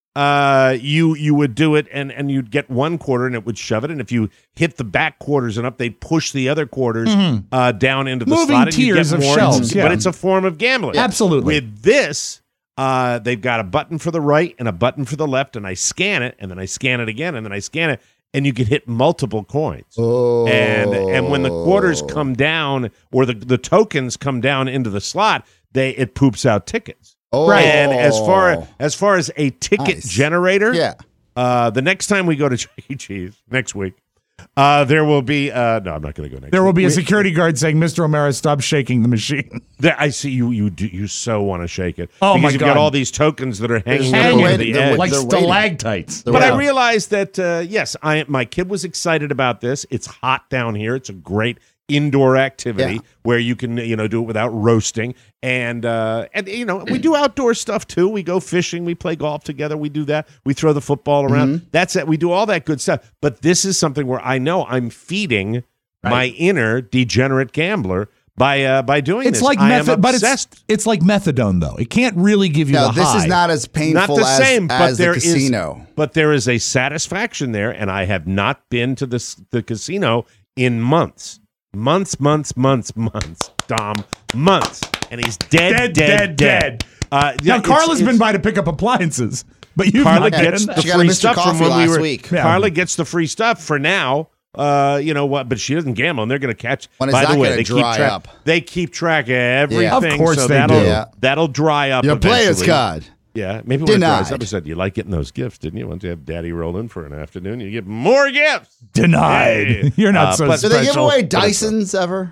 uh, you you would do it, and, and you'd get one quarter, and it would shove it. And if you hit the back quarters and up, they'd push the other quarters uh, down into the Moving slot. And you tiers get of more, shelves, yeah. But it's a form of gambling. Absolutely. With this, uh, they've got a button for the right and a button for the left, and I scan it, and then I scan it again, and then I scan it, and you can hit multiple coins. Oh. And and when the quarters come down, or the, the tokens come down into the slot, they it poops out tickets. Oh. And as far as far as a ticket Nice. generator, Yeah. uh, the next time we go to Chuck E. Cheese next week, uh, there will be uh, no, I'm not going to go next. There will week. be a We- security guard saying, "Mister O'Mara, stop shaking the machine." There, I see you. You do. You so want to shake it. Oh, because my you've God. got all these tokens that are hanging They're up over waiting- the they're edge. Like They're waiting. stalactites. They're But I waiting. realized that uh, yes, I my kid was excited about this. It's hot down here. It's a great indoor activity Yeah. where you can you know do it without roasting, and uh, and you know we do outdoor stuff too. We go fishing, we play golf together, we do that. We throw the football around. Mm-hmm. That's it. We do all that good stuff. But this is something where I know I'm feeding my inner degenerate gambler by uh, by doing It's this. like I am method, but it's obsessed. it's like methadone though. It can't really give you No, the this high. is not as Not painful the as, same, but as there the is casino. but there is a satisfaction there, and I have not been to this the casino in months, months, months, months, months, Dom, months, and he's dead, dead, dead, dead. Uh, yeah, Now it's- Carla's it's- been by to pick up appliances, but you've Carla not gets been. the She got a free Mister stuff from Coffee when we last were. week. Yeah. Carla gets the free stuff for now. Uh, you know what? But she doesn't gamble, and they're going to catch. When is by that the way, gonna they dry keep track. up? They keep track of everything. Of course so they that'll, do. Yeah. That'll dry up. Your player's eventually. card. Yeah, maybe when it dries Denied. up, I said, you like getting those gifts, didn't you? Once you have daddy roll in for an afternoon, you get more gifts. Denied. Hey. You're not Uh, so but- Do special. they give away But it's- Dysons ever?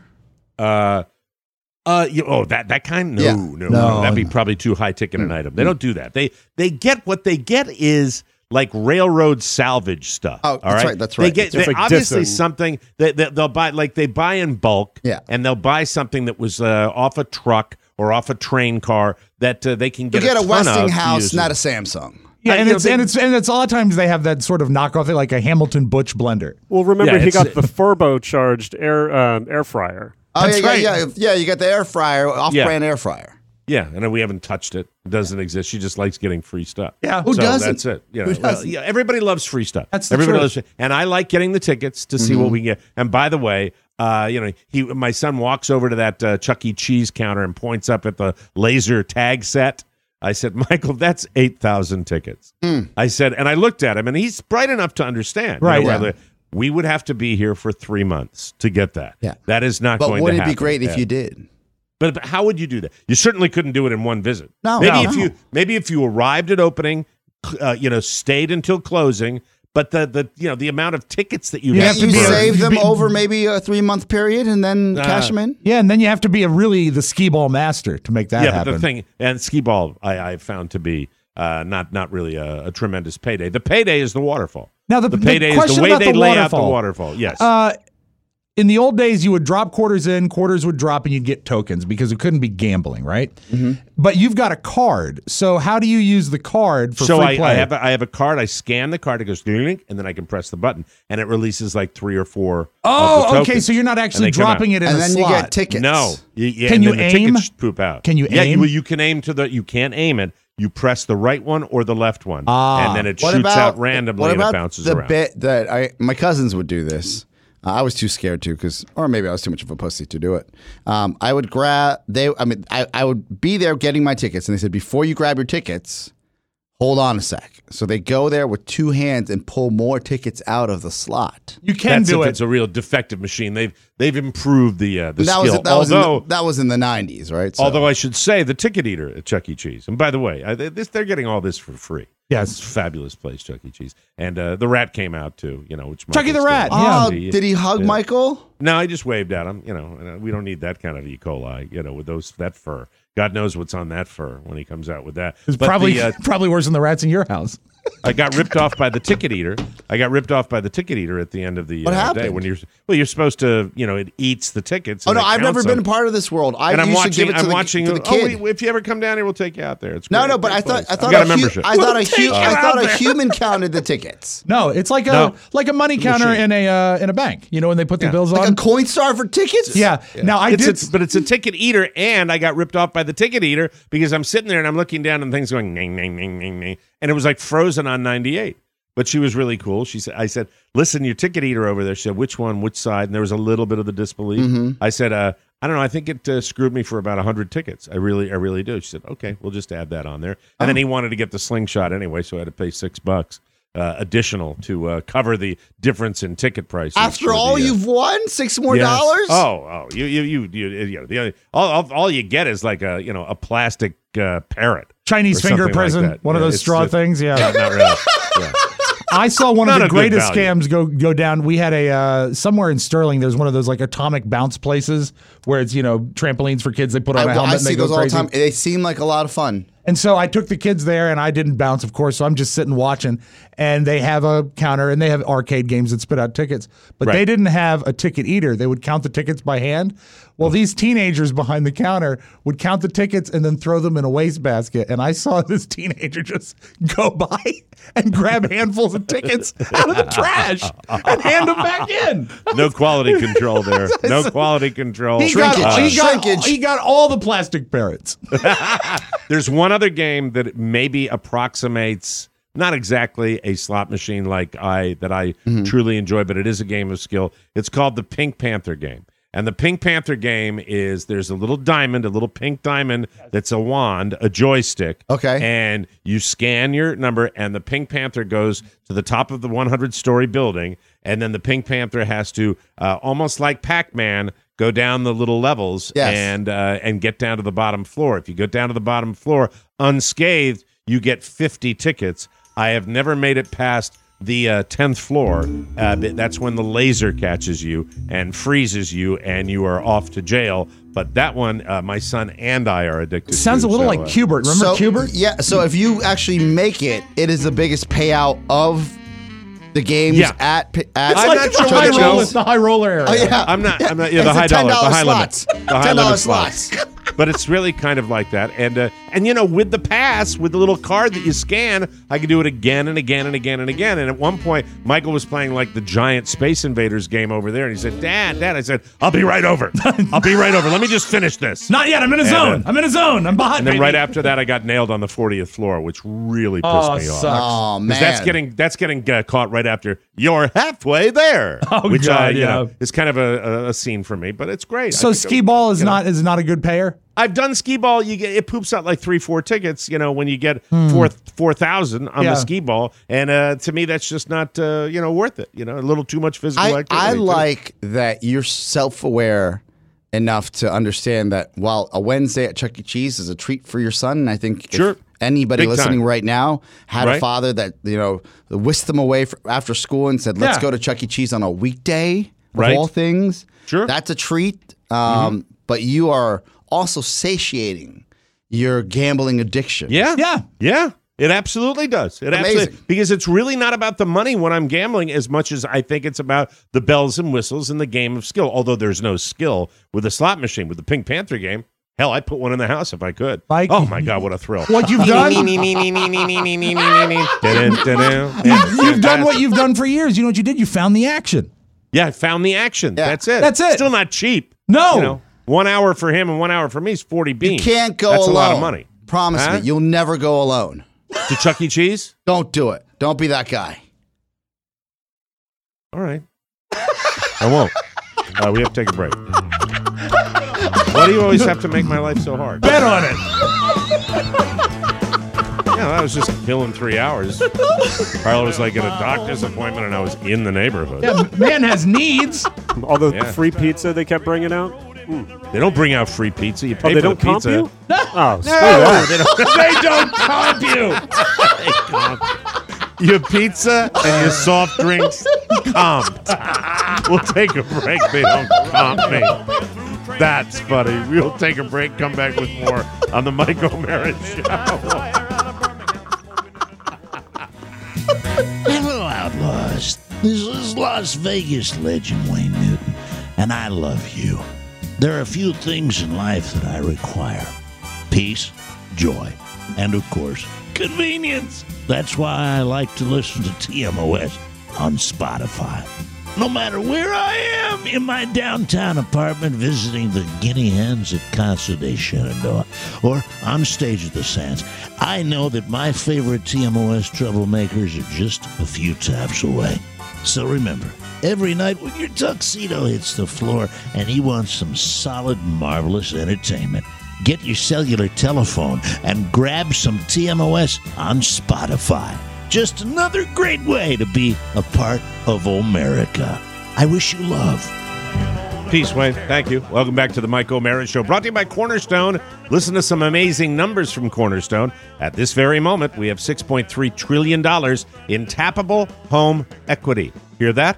Uh, uh, you, oh, that that kind? No, Yeah. no, no, No, That'd be no. probably too high ticket an item. They don't do that. They they get what they get is like railroad salvage stuff. Oh, all that's right? right, that's They right. get It's they, like obviously Dyson. something that, that they'll buy. Like they buy in bulk. Yeah. and they'll buy something that was uh, off a truck or off a train car that uh, they can You get. get a ton of Westinghouse, using. not a Samsung. Yeah, Uh, and you know, it's they- and it's and it's a lot of times they have that sort of knockoff thing, like a Hamilton Butch blender. Well, remember Yeah, he it's- got the turbo-charged air um, air fryer. Oh, That's yeah, right. yeah, yeah, yeah. You got the air fryer, off-brand air fryer. Yeah, and we haven't touched it. It doesn't exist. She just likes getting free stuff. Yeah. Who so doesn't? That's it. You know, Who well, doesn't? yeah, everybody loves free stuff. That's the everybody truth. loves, and I like getting the tickets to see what we can get. And by the way, uh, you know, he my son walks over to that uh, Chuck E. Cheese counter and points up at the laser tag set. I said, Michael, that's eight thousand tickets. I said, and I looked at him, and he's bright enough to understand. you know, Right, where yeah. the- we would have to be here for three months to get that. Yeah. That is not But going to wouldn't it happen. be great if Yeah. you did? But, but how would you do that? You certainly couldn't do it in one visit. No, maybe no, if no. you maybe if you arrived at opening, uh, you know, stayed until closing. But the the you know the amount of tickets that you You have Can't to you be a- save them be- over maybe a three-month period and then Uh, cash them in? Yeah, and then you have to be a really the skee ball master to make that yeah, happen. but the thing and skee ball I I found to be uh, not not really a, a tremendous payday. The payday is the waterfall. Now the, the the payday is question the way about they the lay waterfall. out the waterfall. Yes. Uh, in the old days, you would drop quarters in, quarters would drop, and you'd get tokens because it couldn't be gambling, right? Mm-hmm. But you've got a card. So how do you use the card for so free I, play? I have a, I have a card. I scan the card. It goes ding, and then I can press the button, and it releases like three or four. Oh, of the okay. tokens, So you're not and actually they come out. dropping it in And a then slot. you get tickets. No. You, yeah, Can and you then the aim? tickets poop out. Can you yeah, aim? You, you can aim to the. You can't aim it. You press the right one or the left one, Ah. and then it What shoots about, out randomly what and about it bounces the around. bit that I my cousins would do this. Uh, I was too scared to, because, or maybe I was too much of a pussy to do it. Um, I would grab they. I mean, I, I would be there getting my tickets, and they said, before you grab your tickets, hold on a sec. So they go there with two hands and pull more tickets out of the slot. You can That's do if it. it's a real defective machine. They've they've improved the uh, the that skill. was that although was in the, that was in the nineties, right? So, although I should say the ticket eater at Chuck E. Cheese. And by the way, I, this, they're getting all this for free. Yes. It's a fabulous place, Chuck E. Cheese. And uh, the rat came out too. You know, which Chucky Michael the Rat, still- yeah. oh, did he hug Yeah. Michael? No, I just waved at him. You know, and, uh, we don't need that kind of E. coli. You know, with those that fur. God knows what's on that fur when he comes out with that. It's But probably the, uh, probably worse than the rats in your house. I got ripped off by the ticket eater. I got ripped off by the ticket eater at the end of the What uh, day happened? when you're well, you're supposed to, you know, it eats the tickets. Oh and no, it I've never counts been them. a part of this world. I And I'm used watching. to give it to I'm the, watching. to the oh, kid. we, if you ever come down here, we'll take you out there. It's no, great, no, but great I thought place. I I've thought got a a hu- membership. I thought a, take hu- you I out thought a there. human counted the tickets. No, it's like a No. like a money counter Machine. in a uh, in a bank. You know when they put the Yeah. bills Like on. a coin star for tickets? yeah. Now I It's did. a, but it's a ticket eater, and I got ripped off by the ticket eater because I'm sitting there and I'm looking down and things going ning ning ning ning ning, and it was like frozen on ninety-eight. But she was really cool. She said, "I said, listen, your ticket eater over there." She said, "Which one? Which side?" And there was a little bit of the disbelief. Mm-hmm. I said, uh, "I don't know. I think it uh, screwed me for about a hundred tickets. I really, I really do." She said, "Okay, we'll just add that on there." And then he wanted to get the slingshot anyway, so I had to pay six bucks uh, additional to uh, cover the difference in ticket prices. After for all the, uh, you've won, six more Yes. dollars? Oh, oh, you, you, you, you, you know, the, all, all, all you get is like a, you know, a plastic uh, parrot, Chinese or finger something like prison, that. one of Yeah, those it's straw just- things. Yeah. Yeah, not really. Yeah. I saw one Not of a the good greatest value. scams go go down. We had a uh, somewhere in Sterling. There's one of those like atomic bounce places where it's you know trampolines for kids. They put on I, a helmet I and they see go those all the crazy. time. They seem like a lot of fun. And so I took the kids there, and I didn't bounce, of course. So I'm just sitting watching, and they have a counter, and they have arcade games that spit out tickets, but Right. they didn't have a ticket eater. They would count the tickets by hand. Well, these teenagers behind the counter would count the tickets and then throw them in a wastebasket. And I saw this teenager just go by and grab handfuls of tickets out of the trash and hand them back in. No quality control there. No quality control. He got, Uh, he, got, Shrinkage. he got all the plastic parrots. There's one other game that maybe approximates not exactly a slot machine like I that I Mm-hmm. truly enjoy, but it is a game of skill. It's called the Pink Panther game. And the Pink Panther game is there's a little diamond, a little pink diamond that's a wand, a joystick. Okay. And you scan your number, and the Pink Panther goes to the top of the one hundred story building, and then the Pink Panther has to, uh, almost like Pac-Man, go down the little levels Yes. and uh, and get down to the bottom floor. If you go down to the bottom floor unscathed, you get fifty tickets. I have never made it past the uh, tenth floor. Uh, but that's when the laser catches you and freezes you, and you are off to jail. But that one, uh, my son and I are addicted Sounds to. a little so, like uh, Cubert. Remember so, Cubert? Yeah, so if you actually make it, it is the biggest payout of the games Yeah. at P- at I'm Like not the sure high what it roller, is. the high roller area. Oh yeah, I'm not. I'm not. Yeah, It's the high the dollar, the ten dollar high limit, slots. the high ten dollar limit slots. But it's really kind of like that, and uh, and you know, with the pass, with the little card that you scan, I can do it again and again and again and again. And at one point, Michael was playing like the giant Space Invaders game over there, and he said, "Dad, Dad," I said, "I'll be right over. I'll be right over. Let me just finish this." Not yet. I'm in a And, zone. uh, I'm in a zone. I'm behind. And then baby. right after that, I got nailed on the fortieth floor, which really pissed Oh, me off. sucks. Oh 'Cause man, that's getting that's getting uh, caught right after you're halfway there, Oh, which God, uh, you yeah. know is kind of a, a, a scene for me, but it's great. I So think skee I'm- ball is you know. not is not a good payer. I've done skee ball. You get it poops out like three, four tickets. You know when you get four four thousand on Hmm. Yeah. the skee ball, and uh, to me that's just not uh, you know worth it. You know a little too much physical I, activity. I too. like that you're self-aware enough to understand that while a Wednesday at Chuck E. Cheese is a treat for your son, and I think if Sure. anybody Big listening time. right now had a Right. father that you know whisked them away for, after school and said, "Let's Yeah. go to Chuck E. Cheese on a weekday." Of Right. all things, Sure. that's a treat. Um, But you are also satiating your gambling addiction. Yeah, Yeah. yeah. It absolutely does. It Amazing. absolutely because it's really not about the money when I'm gambling as much as I think it's about the bells and whistles and the game of skill. Although there's no skill with a slot machine. With the Pink Panther game, hell, I'd put one in the house if I could. Mike, oh my God, what a thrill! What you've done? You've done what you've done for years. You know what you did? You found the action. Yeah, I found the action. Yeah. That's it. That's it. Still not cheap. No. You know, one hour for him and one hour for me is forty beans. You can't go That's alone. a lot of money. Promise Huh? me, you'll never go alone. To Chuck E. Cheese? Don't do it. Don't be that guy. All right. I won't. Uh, we have to take a break. Why do you always have to make my life so hard? Bet on it. Yeah, that was just killing three hours. Carla was like at a doctor's appointment, and I was in the neighborhood. Yeah, man has needs. All the Yeah. free pizza they kept bringing out. Mm. They don't bring out free pizza. You pay Oh, they for don't the comp pizza. you? Oh, screw No, that. they don't. They don't comp you. Your pizza and your soft drinks comped. We'll take a break. They don't comp me. That's funny. We'll take a break. Come back with more on the Mike O'Mara Show. Hello, Outlaws. This is Las Vegas legend Wayne Newton, and I love you. There are a few things in life that I require. Peace, joy, and of course, convenience. That's why I like to listen to T M O S on Spotify. No matter where I am in my downtown apartment visiting the guinea hens at Casa de Shenandoah or on stage at the Sands, I know that my favorite T M O S troublemakers are just a few taps away. So remember, every night when your tuxedo hits the floor and you want some solid, marvelous entertainment, get your cellular telephone and grab some T M O S on Spotify. Just another great way to be a part of Omerica. I wish you love. Peace, Wayne. Thank you. Welcome back to the Mike O'Mara Show, brought to you by Cornerstone. Listen to some amazing numbers from Cornerstone. At this very moment, we have six point three trillion dollars in tappable home equity. Hear that?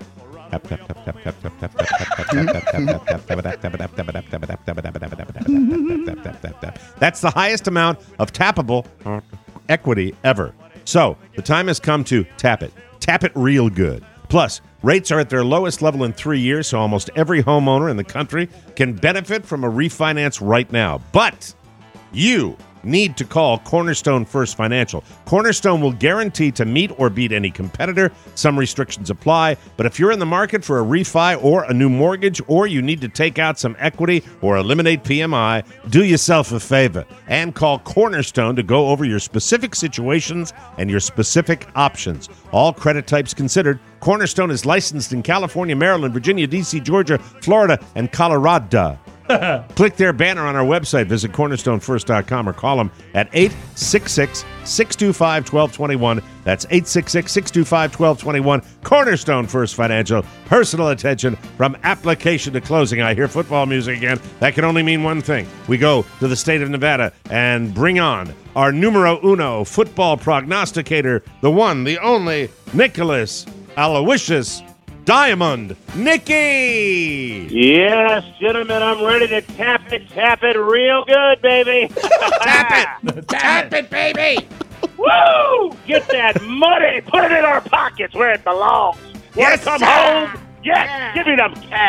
That's the highest amount of tappable equity ever. So, the time has come to tap it. Tap it real good. Plus, rates are at their lowest level in three years, so almost every homeowner in the country can benefit from a refinance right now. But you need to call Cornerstone First Financial. Cornerstone will guarantee to meet or beat any competitor. Some restrictions apply, but if you're in the market for a refi or a new mortgage, or you need to take out some equity or eliminate P M I, do yourself a favor and call Cornerstone to go over your specific situations and your specific options. All credit types considered, Cornerstone is licensed in California, Maryland, Virginia, D C, Georgia, Florida, and Colorado. Click their banner on our website. Visit cornerstone first dot com or call them at eight six six, six two five, one two two one. That's eight six six, six two five, one two two one. Cornerstone First Financial. Personal attention from application to closing. I hear football music again. That can only mean one thing. We go to the state of Nevada and bring on our numero uno football prognosticator, the one, the only, Nicholas Aloysius Diamond. Nicky! Yes, gentlemen, I'm ready to tap it, tap it real good, baby. Tap it! Tap it, baby! Woo! Get that money, put it in our pockets where it belongs. Want to come sir. home? Yes, give me them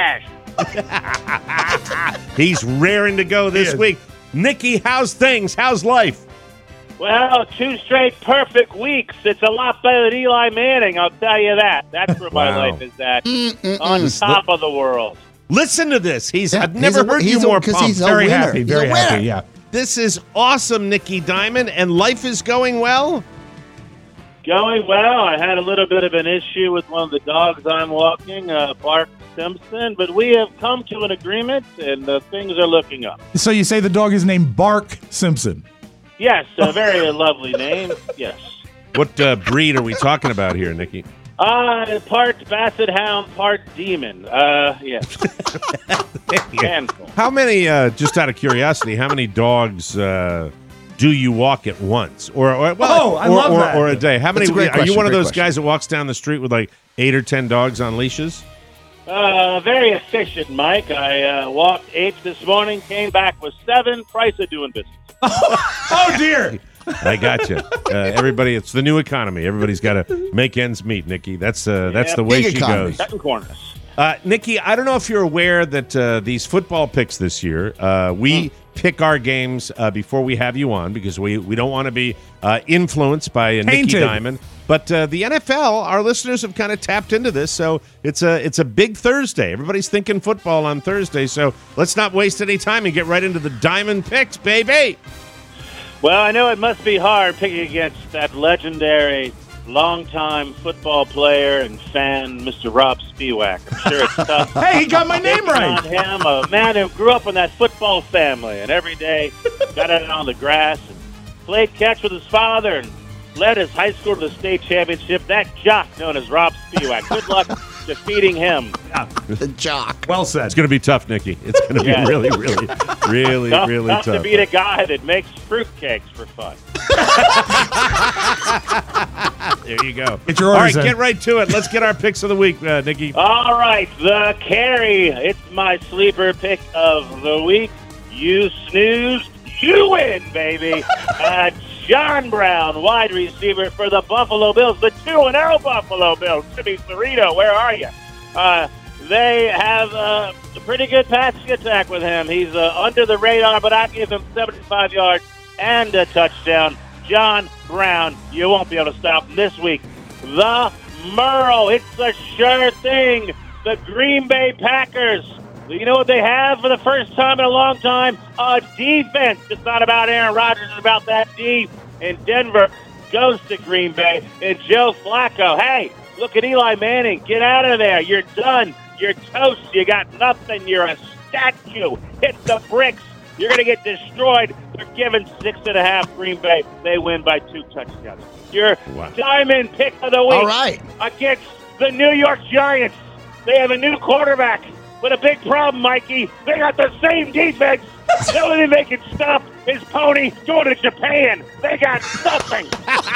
cash. He's raring to go this week. Nicky, how's things? How's life? Well, two straight perfect weeks. It's a lot better than Eli Manning, I'll tell you that. That's where my Wow. life is at, on top of the world. Listen to this. He's Yeah, I've never he's a- heard he's you a- more 'cause pumped. he's a Very winner. happy. He's Very a winner. happy. Yeah. This is awesome, Nicky Diamond, and life is going well. Going well. I had a little bit of an issue with one of the dogs I'm walking, uh, Bart Simpson, but we have come to an agreement, and uh, things are looking up. So you say the dog is named Bark Simpson. Yes, a very lovely name. Yes. What uh, breed are we talking about here, Nicky? Uh, part Basset Hound, part Demon. Uh, yes. Handful. How many, uh, just out of curiosity, how many dogs uh, do you walk at once? Or, or well, Oh, I or, love or, that. or a day? How many? That's a great Are you question, one of great those question. guys that walks down the street with like eight or ten dogs on leashes? Uh, very efficient, Mike. I uh, walked eight this morning, came back with seven. Price of doing business. Oh dear. I got you. Uh, everybody, it's the new economy. Everybody's got to make ends meet, Nikki. That's uh, that's Yeah, the way big she economy. goes. Cutting corners. Uh, Nikki, I don't know if you're aware that uh, these football picks this year, uh, we pick our games uh, before we have you on because we, we don't want to be uh, influenced by uh, Nikki Tainted. Diamond. But uh, the N F L, our listeners have kind of tapped into this, so it's a it's a big Thursday. Everybody's thinking football on Thursday, so let's not waste any time and get right into the Diamond picks, baby. Well, I know it must be hard picking against that legendary, longtime football player and fan, Mister Rob Spiewak. I'm sure it's tough. Hey, he got my name Picking right. on him, a man who grew up in that football family and every day got out on the grass and played catch with his father and led his high school to the state championship. That jock known as Rob Spiewak. Good luck defeating him. The jock. Well said. It's going to be tough, Nikki. It's going to be Yeah. really, really, really, tough, really tough tough. to beat a guy that makes fruitcakes for fun. There you go. Get your All right, orders in. get right to it. Let's get our picks of the week, uh, Nikki. All right, the carry. It's my sleeper pick of the week. You snoozed, you win, baby. Uh, John Brown, wide receiver for the Buffalo Bills, the two and oh Buffalo Bills. Jimmy Cerrito, where are you? Uh, they have uh, a pretty good passing attack with him. He's uh, under the radar, but I give him seventy-five yards and a touchdown. John Brown, you won't be able to stop him this week. The Merle, it's a sure thing. The Green Bay Packers. You know what they have for the first time in a long time? A defense. It's not about Aaron Rodgers. It's about that D. And Denver goes to Green Bay. And Joe Flacco, hey, look at Eli Manning. Get out of there. You're done. You're toast. You got nothing. You're a statue. Hit the bricks. You're going to get destroyed. They're giving six and a half Green Bay. They win by two touchdowns. Your Wow. diamond pick of the week All right. against the New York Giants. They have a new quarterback. But a big problem, Mikey. They got the same defense. The only thing they can stop is Pony going to Japan. They got nothing.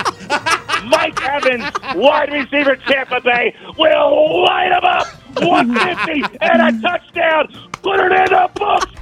Mike Evans, wide receiver, Tampa Bay, will light them up. one fifty and a touchdown. Put it in the books.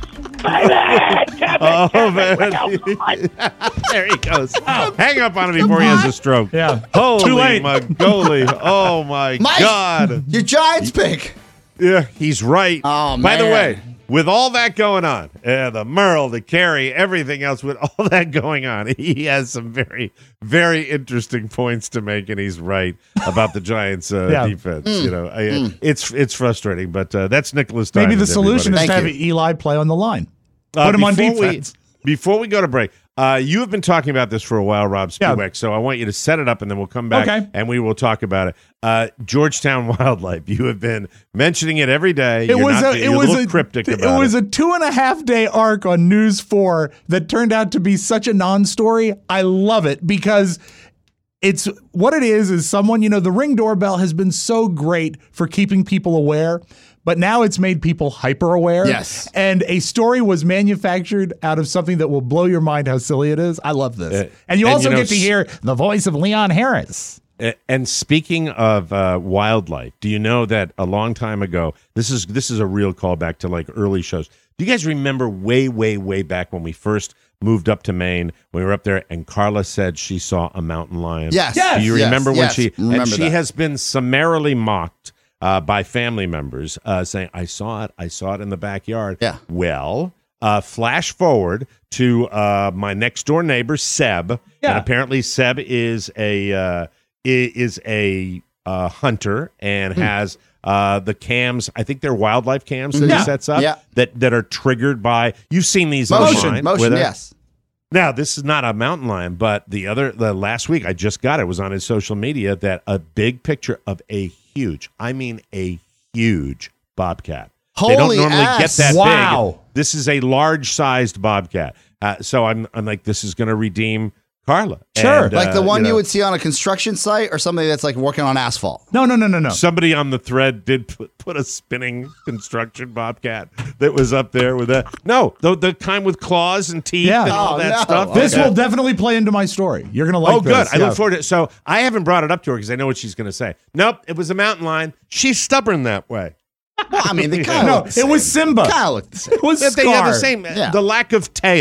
Baby! Kevin, Oh, Kevin, man. Kevin, Kevin. There he goes. Hang up on him before he has a stroke. Yeah. Holy Too late. Magoli. Oh, my Mike, God. your Giants pick. Yeah, he's right. Oh, By the man. way, with all that going on, uh, the Merle, the carry, everything else, with all that going on, he has some very, very interesting points to make, and he's right about the Giants' uh, Yeah. defense. You know, I, it's it's frustrating, but uh, that's Nicholas. Maybe Diamond, the solution is everybody. to have Eli play on the line. Uh, Put him on before we- defense. Before we go to break, uh, you have been talking about this for a while, Rob Yeah. Spiewak, so I want you to set it up, and then we'll come back Okay. and we will talk about it. Uh, Georgetown Wildlife, you have been mentioning it every day. It You're was not, a it you're was a little a cryptic it about was a two and a half day arc on News Four that turned out to be such a non-story. I love it because it's what it is is someone, you know, the Ring doorbell has been so great for keeping people aware, but now it's made people hyper aware. Yes. And a story was manufactured out of something that will blow your mind how silly it is. I love this. Uh, and you and also you know, get to s- hear the voice of Leon Harris. A- And speaking of uh, wildlife, do you know that a long time ago, this is this is a real callback to like early shows. Do you guys remember way, way, way back when we first moved up to Maine? We were up there, and Carla said she saw a mountain lion. Yes. Yes. Do you Yes, remember when yes. she? Remember and she that. has been summarily mocked uh, by family members, uh, saying, "I saw it. I saw it in the backyard." Yeah. Well. Uh, flash forward to uh, my next door neighbor Seb, Yeah. and apparently Seb is a uh, i- is a uh, hunter and Hmm. has uh, the cams. I think they're wildlife cams that Yeah. he sets up Yeah. that that are triggered by. You've seen these Motion, online. motion, with it. yes. Now this is not a mountain lion, but the other the last week I just got it was on his social media that a big picture of a huge, I mean a huge bobcat. They don't Holy normally ass. get that Wow. big. This is a large-sized bobcat. Uh, so I'm, I'm like, this is going to redeem Carla. Sure. And, Like the uh, one you, know, would see on a construction site or somebody that's like working on asphalt. No, no, no, no, no. Somebody on the thread did put, put a spinning construction bobcat that was up there with that. No, the, the kind with claws and teeth Yeah. and all Oh, that no. stuff. This Okay. will definitely play into my story. You're gonna like Oh, good. this. I Yeah. look forward to it. So I haven't brought it up to her because I know what she's going to say. Nope, it was a mountain lion. She's stubborn that way. Well, I mean, they kind of No, it was Simba. Kind of look the same. It was They have the Scar. same, Yeah. the lack of tail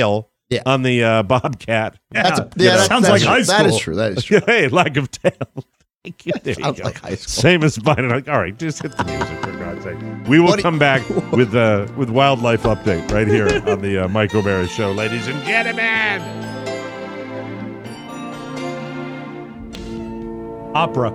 Yeah. on the uh, Bobcat. That's a, You yeah, know. that, Sounds that's like true. high That is school. true. That is true. Hey, lack of tail. Thank you. There you Sounds go. like high school. Same as mine. Like, all right, just hit the music for God's sake. We will What do come you- back with uh, with wildlife update right here on the uh, Mike O'Mara Show, ladies and gentlemen. Opera.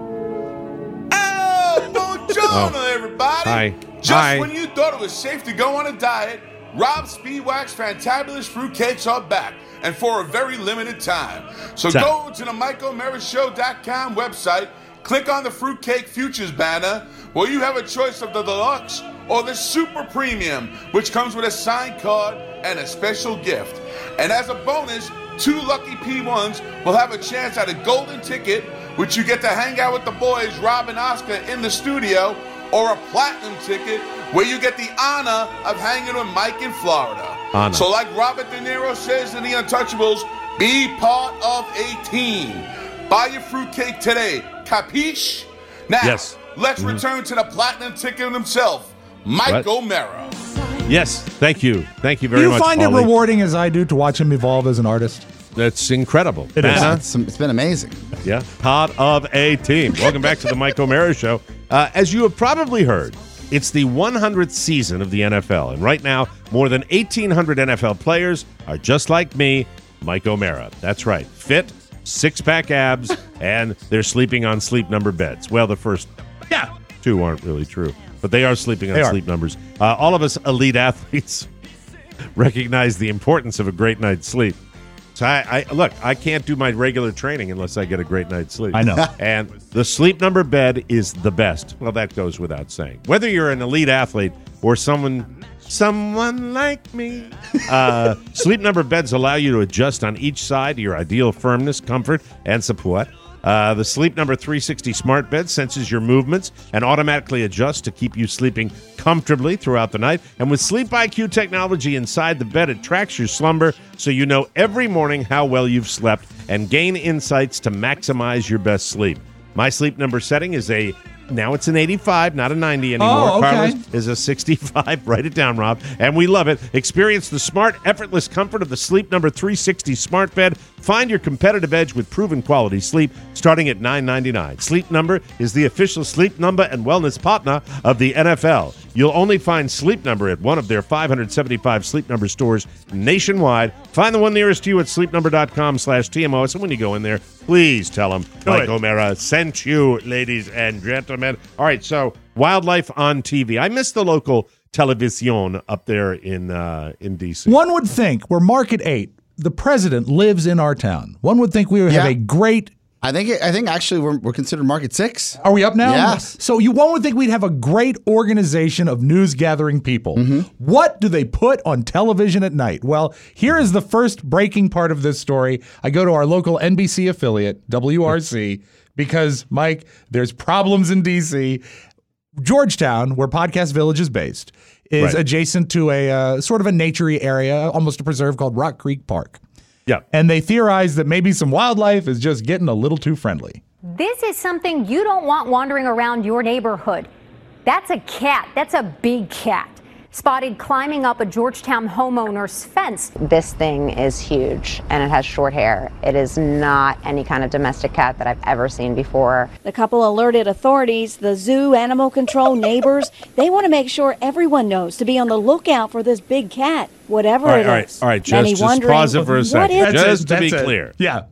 Oh, buongiorno, Oh. everybody. Hi. Just Hi. when you thought it was safe to go on a diet, Rob's Speedwax Fantabulous Fruitcakes are back, and for a very limited time. So Ta- go to the Mike O'Mara Show dot com website, click on the Fruitcake Futures banner, where you have a choice of the deluxe or the super premium, which comes with a signed card and a special gift. And as a bonus, two lucky P ones will have a chance at a golden ticket, which you get to hang out with the boys, Rob and Oscar, in the studio, or a platinum ticket, where you get the honor of hanging with Mike in Florida. Honor. So like Robert De Niro says in The Untouchables, be part of a team. Buy your fruitcake today. Capiche? Now, Yes. let's Mhm. return to the platinum ticket himself, Mike What? O'Mara. Yes, thank you. Thank you Do very you much, find Paulie. it rewarding as I do to watch him evolve as an artist? That's incredible. It is. Vanna? It's, it's been amazing. Yeah, part of a team. Welcome back to the Mike O'Mara Show. Uh, as you have probably heard, it's the one hundredth season of the N F L, and right now, more than eighteen hundred N F L players are just like me, Mike O'Mara. That's right, fit, six-pack abs, and they're sleeping on sleep number beds. Well, the first Yeah. two aren't really true, but they are sleeping on They are. sleep numbers. Uh, all of us elite athletes recognize the importance of a great night's sleep. So I, I look, I can't do my regular training unless I get a great night's sleep. I know. And the sleep number bed is the best. Well, that goes without saying. Whether you're an elite athlete or someone someone like me, uh, sleep number beds allow you to adjust on each side to your ideal firmness, comfort, and support. Uh, the Sleep Number three sixty smart bed senses your movements and automatically adjusts to keep you sleeping comfortably throughout the night. And with Sleep I Q technology inside the bed, it tracks your slumber so you know every morning how well you've slept and gain insights to maximize your best sleep. My Sleep Number setting is a now it's an eighty-five, not a ninety anymore. Oh, okay. Carlos is a sixty-five. Write it down, Rob. And we love it. Experience the smart, effortless comfort of the Sleep Number three sixty smart bed. Find your competitive edge with proven quality sleep starting at nine ninety-nine. Sleep Number is the official sleep number and wellness partner of the N F L. You'll only find Sleep Number at one of their five hundred seventy-five Sleep Number stores nationwide. Find the one nearest you at sleepnumber.com slash TMOS. And when you go in there, please tell them Mike O'Mara sent you, ladies and gentlemen. All right, so wildlife on T V. I miss the local television up there in uh, in D C. One would think we're Market eight. The president lives in our town. One would think we would have Yeah. a great. I think I think actually we're, we're considered Market Six. Are we up now? Yes. So you one would think we'd have a great organization of news gathering people. What do they put on television at night? Well, here is the first breaking part of this story. I go to our local N B C affiliate, W R C, because Mike, there's problems in D C. Georgetown, where Podcast Village is based, is Right. adjacent to a uh, sort of a naturey area, almost a preserve called Rock Creek Park. Yeah. And they theorize that maybe some wildlife is just getting a little too friendly. This is something you don't want wandering around your neighborhood. That's a cat. That's a big cat. Spotted climbing up a Georgetown homeowner's fence. This thing is huge and it has short hair. It is not any kind of domestic cat that I've ever seen before. The couple alerted authorities, the zoo, animal control, neighbors. They want to make sure everyone knows to be on the lookout for this big cat, whatever All right, it all right, is. all right. Many Just, just wondering, pause it for a what second. is Just it, to be that's it. clear. Yeah.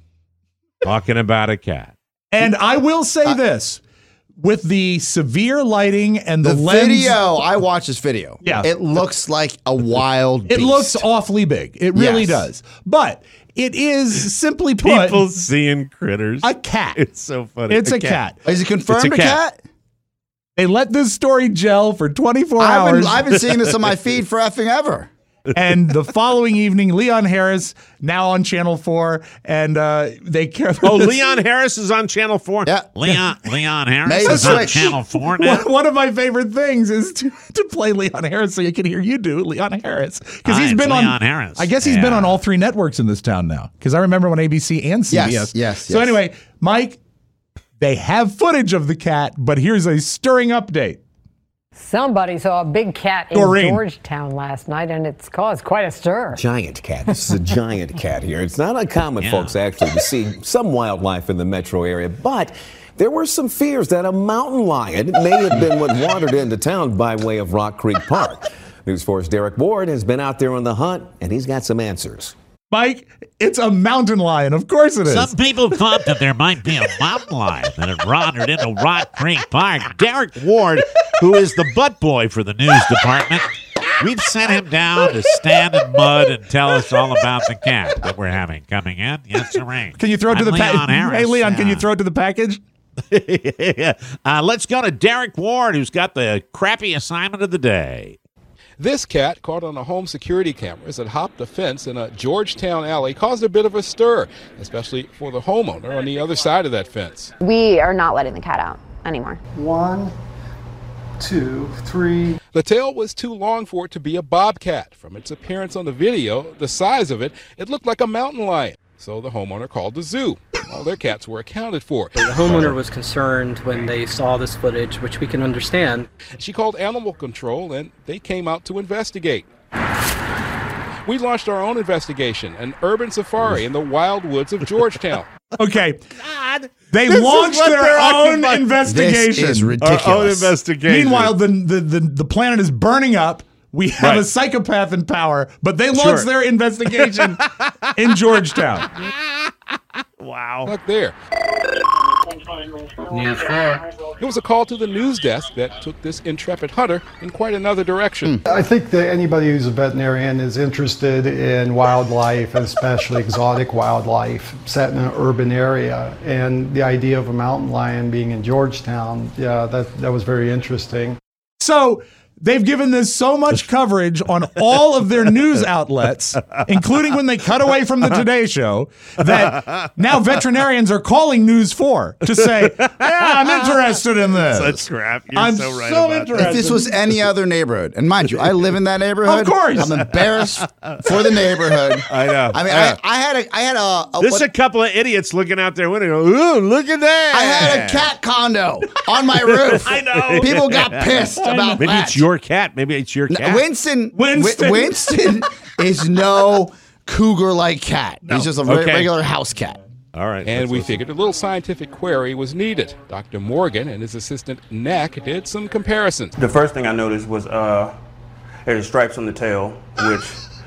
Talking about a cat. And I will say this. With the severe lighting and the, The lens, video, I watched this video. Yeah. It looks like a wild it beast. looks awfully big. It really Yes. does. But it is simply put People seeing critters. a cat. It's so funny. It's a cat. Is it confirmed It's a a cat. cat? They let this story gel for twenty-four I've hours. been, I've been seeing this on my feed for effing ever. And the following evening, Leon Harris, now on Channel four, and uh, they care. Oh, Leon Harris is on Channel four? Yeah. Leon Leon Harris Made the is on switch. Channel four now. One, one of my favorite things is to, to play Leon Harris so you can hear you do Leon Harris. Because Hi, he's it's been Leon on Harris. I guess he's been Yeah. on all three networks in this town now. Because I remember when A B C and C B S. Yes, yes, So yes. anyway, Mike, they have footage of the cat, but here's a stirring update. Somebody saw a big cat in Doreen. Georgetown last night, and it's caused quite a stir. Giant cat. This is a giant cat here. It's not uncommon, Yeah. folks, actually, to see some wildlife in the metro area, but there were some fears that a mountain lion may have been what wandered into town by way of Rock Creek Park. News four's Derek Ward has been out there on the hunt, and he's got some answers. Mike, it's a mountain lion. Of course it is. Some people thought that there might be a mountain lion that had wandered into Rock Creek Park. Derek Ward, who is the butt boy for the news department, we've sent him down to stand in mud and tell us all about the cat that we're having coming in. Yes, sir. Can you throw it to I'm the Leon package? Harris. Hey, Leon, can you Uh, throw it to the package? uh, let's go to Derek Ward, who's got the crappy assignment of the day. This cat, caught on a home security cameras that hopped a fence in a Georgetown alley, caused a bit of a stir, especially for the homeowner on the other side of that fence. We are not letting the cat out anymore. One, two, three. The tail was too long for it to be a bobcat. From its appearance on the video, the size of it, it looked like a mountain lion. So the homeowner called the zoo. All their cats were accounted for. The homeowner was concerned when they saw this footage, which we can understand. She called animal control, and they came out to investigate. We launched our own investigation, an urban safari in the wild woods of Georgetown. Okay. They This is launched what their they're own occupying. investigation. This is Our ridiculous. own investigation. Meanwhile, the, the, the, the planet is burning up. We have Right. a psychopath in power, but they launched Sure. their investigation in Georgetown. Wow. Look there. News four. It was a call to the news desk that took this intrepid hunter in quite another direction. I think that anybody who's a veterinarian is interested in wildlife, and especially exotic wildlife, set in an urban area. And the idea of a mountain lion being in Georgetown, yeah, that, that was very interesting. So they've given this so much coverage on all of their news outlets, including when they cut away from the Today Show, that now veterinarians are calling News four to say, yeah, I'm interested in this. Such crap. You're I'm so right so about interested. If this was any other neighborhood, and mind you, I live in that neighborhood. Of course. I'm embarrassed for the neighborhood. I know. I mean, Yeah. I, I had a, I had a, a This what- is a couple of idiots looking out their window. Ooh, look at that. I had a cat condo on my roof. I know. People got pissed about Maybe that. it's your cat. Maybe it's your No, cat. Winston, Winston. Wi- Winston is no cougar-like cat. He's just a re- Okay. regular house cat. All right. And let's we listen. figured a little scientific query was needed. Doctor Morgan and his assistant, Nack, did some comparisons. The first thing I noticed was uh, there's stripes on the tail, which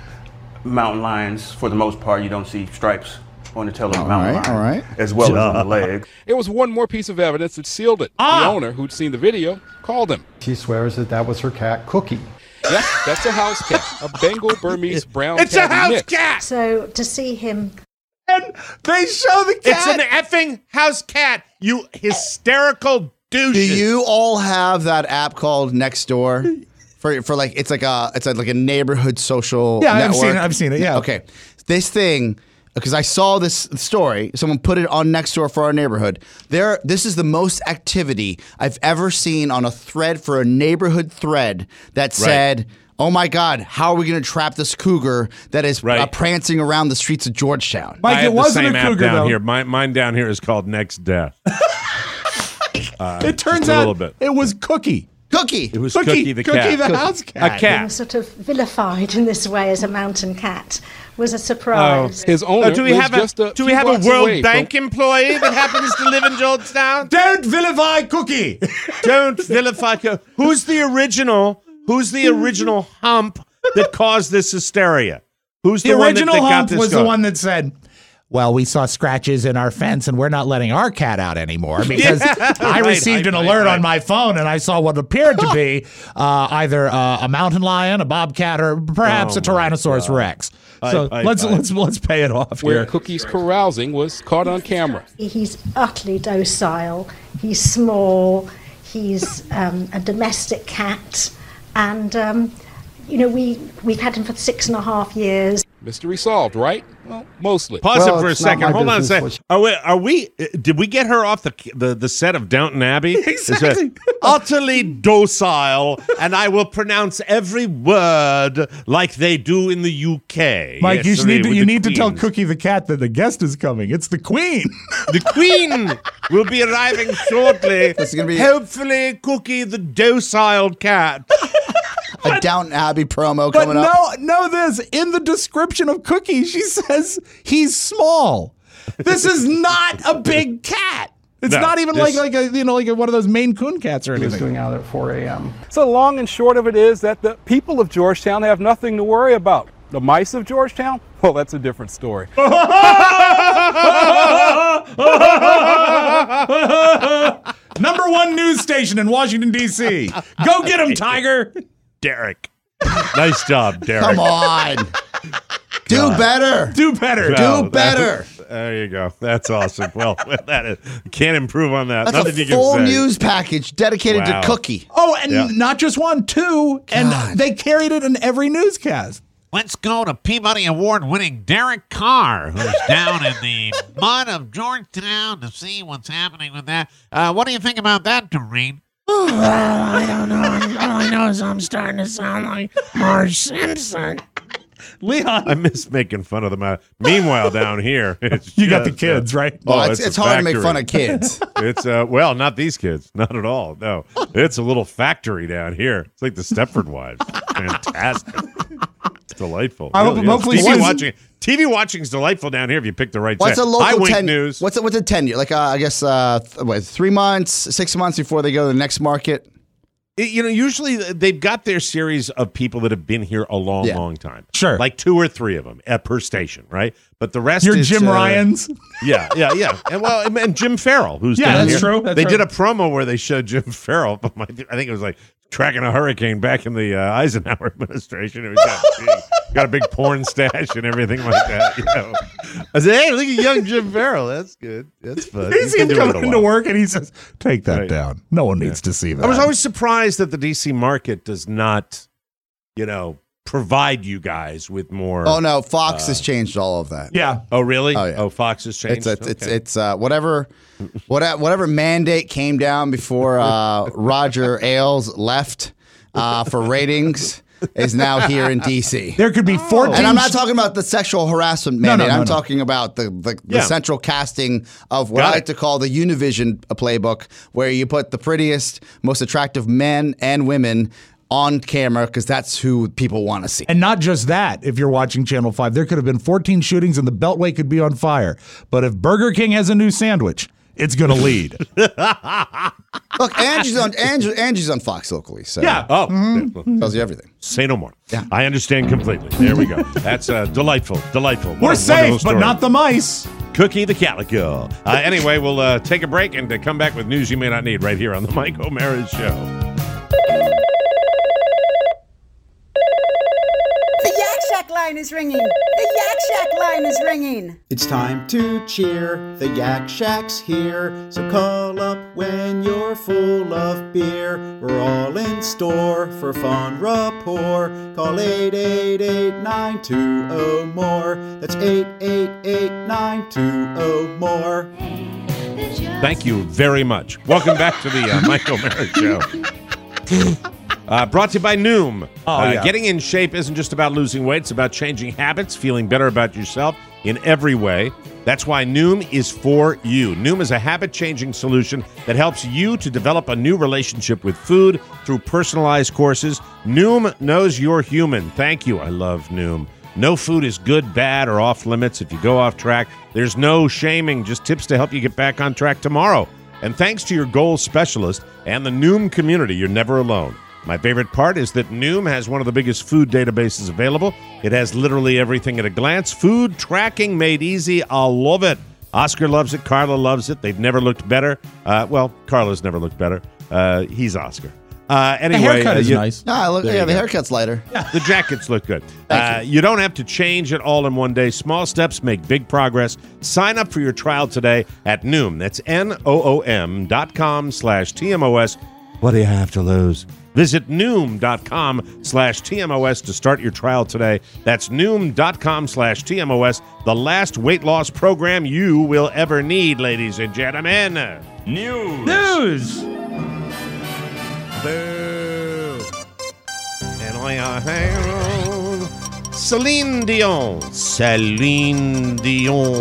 mountain lions, for the most part, you don't see stripes on the tail of a mountain right, lion, all right. as well as on the leg. There was one more piece of evidence that sealed it. Ah! The owner, who'd seen the video, called him. She swears that that was her cat, Cookie. Yep, that's a house cat, a Bengal Burmese brown It's a tabby house mix. cat. So to see him And they show the It's cat. an effing house cat. You hysterical douche. Do you all have that app called Nextdoor? For for like it's like a it's like a neighborhood social Yeah, I've network. seen it. I've seen it, yeah. Okay. This thing, because I saw this story, someone put it on Nextdoor for our neighborhood. There, this is the most activity I've ever seen on a thread for a neighborhood thread that said, "Oh my God, how are we going to trap this cougar that is Right. uh, prancing around the streets of Georgetown?" Mike, I it have wasn't the same a app cougar, down though. here. Mine, mine down here is called Next Death. Uh, It turns just a out little bit. it was Cookie. Cookie. It was Cookie, Cookie, the Cookie cat. the Cookie. house A cat. cat. being sort of vilified in this way as a mountain cat was a surprise. His owner Oh, do we lives have a just a do we few have a blocks World away Bank from- employee that happens to live in Georgetown? Don't vilify Cookie. Don't vilify. Co- Who's the original? Who's the original hump that caused this hysteria? Who's the, The one that- original that, got hump this was the going? one that said, well, we saw scratches in our fence and we're not letting our cat out anymore because I Right, received right, an right, alert right. on my phone and I saw what appeared to be uh, either uh, a mountain lion, a bobcat, or perhaps Oh a Tyrannosaurus Rex. So I- I- let's I- let's let's pay it off where here. Cookie's carousing was caught on camera. He's utterly docile. He's small. He's um, a domestic cat, and um, you know we we've had him for six and a half years. Mystery solved, right? Well, mostly. Pause Well, it for a it's not second. my Hold on a business second. Are we, are we? Did we get her off the the, the set of Downton Abbey? Exactly. Utterly docile, and I will pronounce every word like they do in the U K. Mike, Yes, you need to, with you the need to tell queens. Cookie the cat that the guest is coming. It's the Queen. The Queen will be arriving shortly. This is gonna be- hopefully Cookie the docile cat. A Downton Abbey promo But coming no, up. know this. In the description of Cookie, she says he's small. This is not a big cat. It's No, not even this- like like a you know like a, one of those Maine Coon cats or He was anything. doing out at four a.m. So the long and short of it is that the people of Georgetown have nothing to worry about. The mice of Georgetown? Well, that's a different story. Number one news station in Washington, D C Go get him, Tiger. Derek. Nice job, Derek. Come on. Do better. Do better. Well, Do better. that- There you go. That's awesome. Well, that is, can't improve on that. That's Nothing a you can full say. news package dedicated Wow. to Cookie. Oh, and Yeah. not just one, two. And they carried it in every newscast. Let's go to Peabody Award-winning Derek Carr, who's down in the mud of Georgetown to see what's happening with that. Uh, what do you think about that, Doreen? I don't know. All I know is I'm starting to sound like Marge Simpson. Leon. I miss making fun of them. Uh, Meanwhile, down here, it's You got the just, kids, uh, right? Oh, oh, it's, a it's hard to make factory. fun of kids. It's uh, well, not these kids, not at all. No, it's a little factory down here. It's like the Stepford Wives. Fantastic. It's delightful. I hope- Really is. hopefully T V season- watching. T V watching is delightful down here if you pick the right. What's set. a local I wink ten news. What's a, what's a tenure? Like uh, I guess uh, th- what, three months, six months before they go to the next market. It- you know, usually they've got their series of people that have been here a long, Yeah. long time. Sure. Like two or three of them at per station, right? But the rest Your is Jim uh, Ryans. Yeah, yeah, yeah. And well, and- and Jim Farrell, who's Yeah, down that's here. true, that's they true. did a promo where they showed Jim Farrell. I think it was like tracking a hurricane back in the uh, Eisenhower administration. It was got, big, got a big porn stash and everything like that. You know, I said, "Hey, look at young Jim Farrell. That's good. That's fun." He's been doing it a coming into while. work and he says, "Take that Right. down. No one needs to see that." I was always surprised that the D C market does not, you know, provide you guys with more. Oh no, Fox uh, has changed all of that. yeah. Oh, really? Oh, yeah. Oh, Fox has changed. It's it's it's, Okay. it's uh, whatever, whatever whatever mandate came down before uh, Roger Ailes left uh, for ratings is now here in D C. There could be fourteen. And I'm not talking about the sexual harassment No, no, mandate. no, I'm no. talking about the the, the Yeah. central casting of what Got I it. like to call the Univision playbook, where you put the prettiest, most attractive men and women on camera because that's who people want to see. And not just that, if you're watching Channel five, there could have been fourteen shootings and the Beltway could be on fire. But if Burger King has a new sandwich, it's going to lead. Look, Angie's on Angie, Angie's on Fox locally, so Yeah. Oh, tells you everything. say no more. Yeah. I understand completely. There we go. That's uh, delightful, delightful. What We're a safe, wonderful but story. not the mice. Cookie the Calico. Uh, anyway, we'll uh, take a break and uh, come back with news you may not need right here on the Mike O'Mara Show. The Yak Shack line is ringing. The Yak Shack line is ringing. It's time to cheer, the Yak Shack's here. So call up when you're full of beer. We're all in store for fun rapport. Call eight eight eight, nine two zero, more. That's eight eight eight, nine two zero, more. Thank you very much. Welcome back to the uh, Mike O'Mara Show. Uh, brought to you by Noom. Oh, uh, yeah. Getting in shape isn't just about losing weight. It's about changing habits, feeling better about yourself in every way. That's why Noom is for you. Noom is a habit-changing solution that helps you to develop a new relationship with food through personalized courses. Noom knows you're human. Thank you. I love Noom. No food is good, bad, or off limits. If you go off track, there's no shaming, just tips to help you get back on track tomorrow. And thanks to your goals specialist and the Noom community, you're never alone. My favorite part is that Noom has one of the biggest food databases available. It has literally everything at a glance. Food tracking made easy. I love it. Oscar loves it. Carla loves it. They've never looked better. Uh, well, Carla's never looked better. Uh, he's Oscar. Uh, anyway, The haircut uh, is you- nice. Ah, look, There yeah, you the go. haircut's lighter. The jackets look good. Thank Uh, you don't have to change it all in one day. Small steps make big progress. Sign up for your trial today at Noom. That's N O O M dot com slash T M O S. What do you have to lose? Visit Noom.com slash TMOS to start your trial today. That's Noom.com slash TMOS, the last weight loss program you will ever need, ladies and gentlemen. News. News. Boo. And I have Celine Dion. Celine Dion.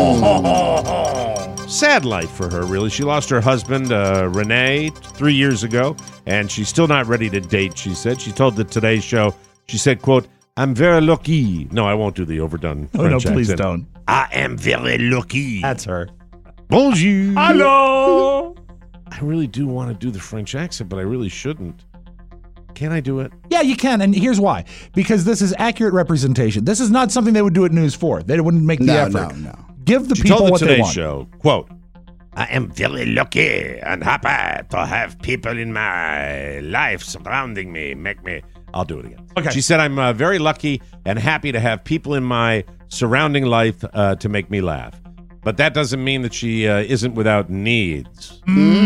Oh. Sad life for her, really. She lost her husband, uh, Renee, three years ago, and she's still not ready to date, she said. She told the Today Show, she said, quote, I'm very lucky. No, I won't do the overdone Oh, French no, please accent. don't. I am very lucky. That's her. Bonjour. Hello. I really do want to do the French accent, but I really shouldn't. Can I do it? Yeah, you can, and here's why. Because this is accurate representation. This is not something they would do at News four. They wouldn't make the No, effort. no, no. Give the She people told the what Today they want. Show, quote, I am very lucky and happy to have people in my life surrounding me, make me... I'll do it again. Okay. She said, I'm uh, very lucky and happy to have people in my surrounding life uh, to make me laugh. But that doesn't mean that she uh, isn't without needs.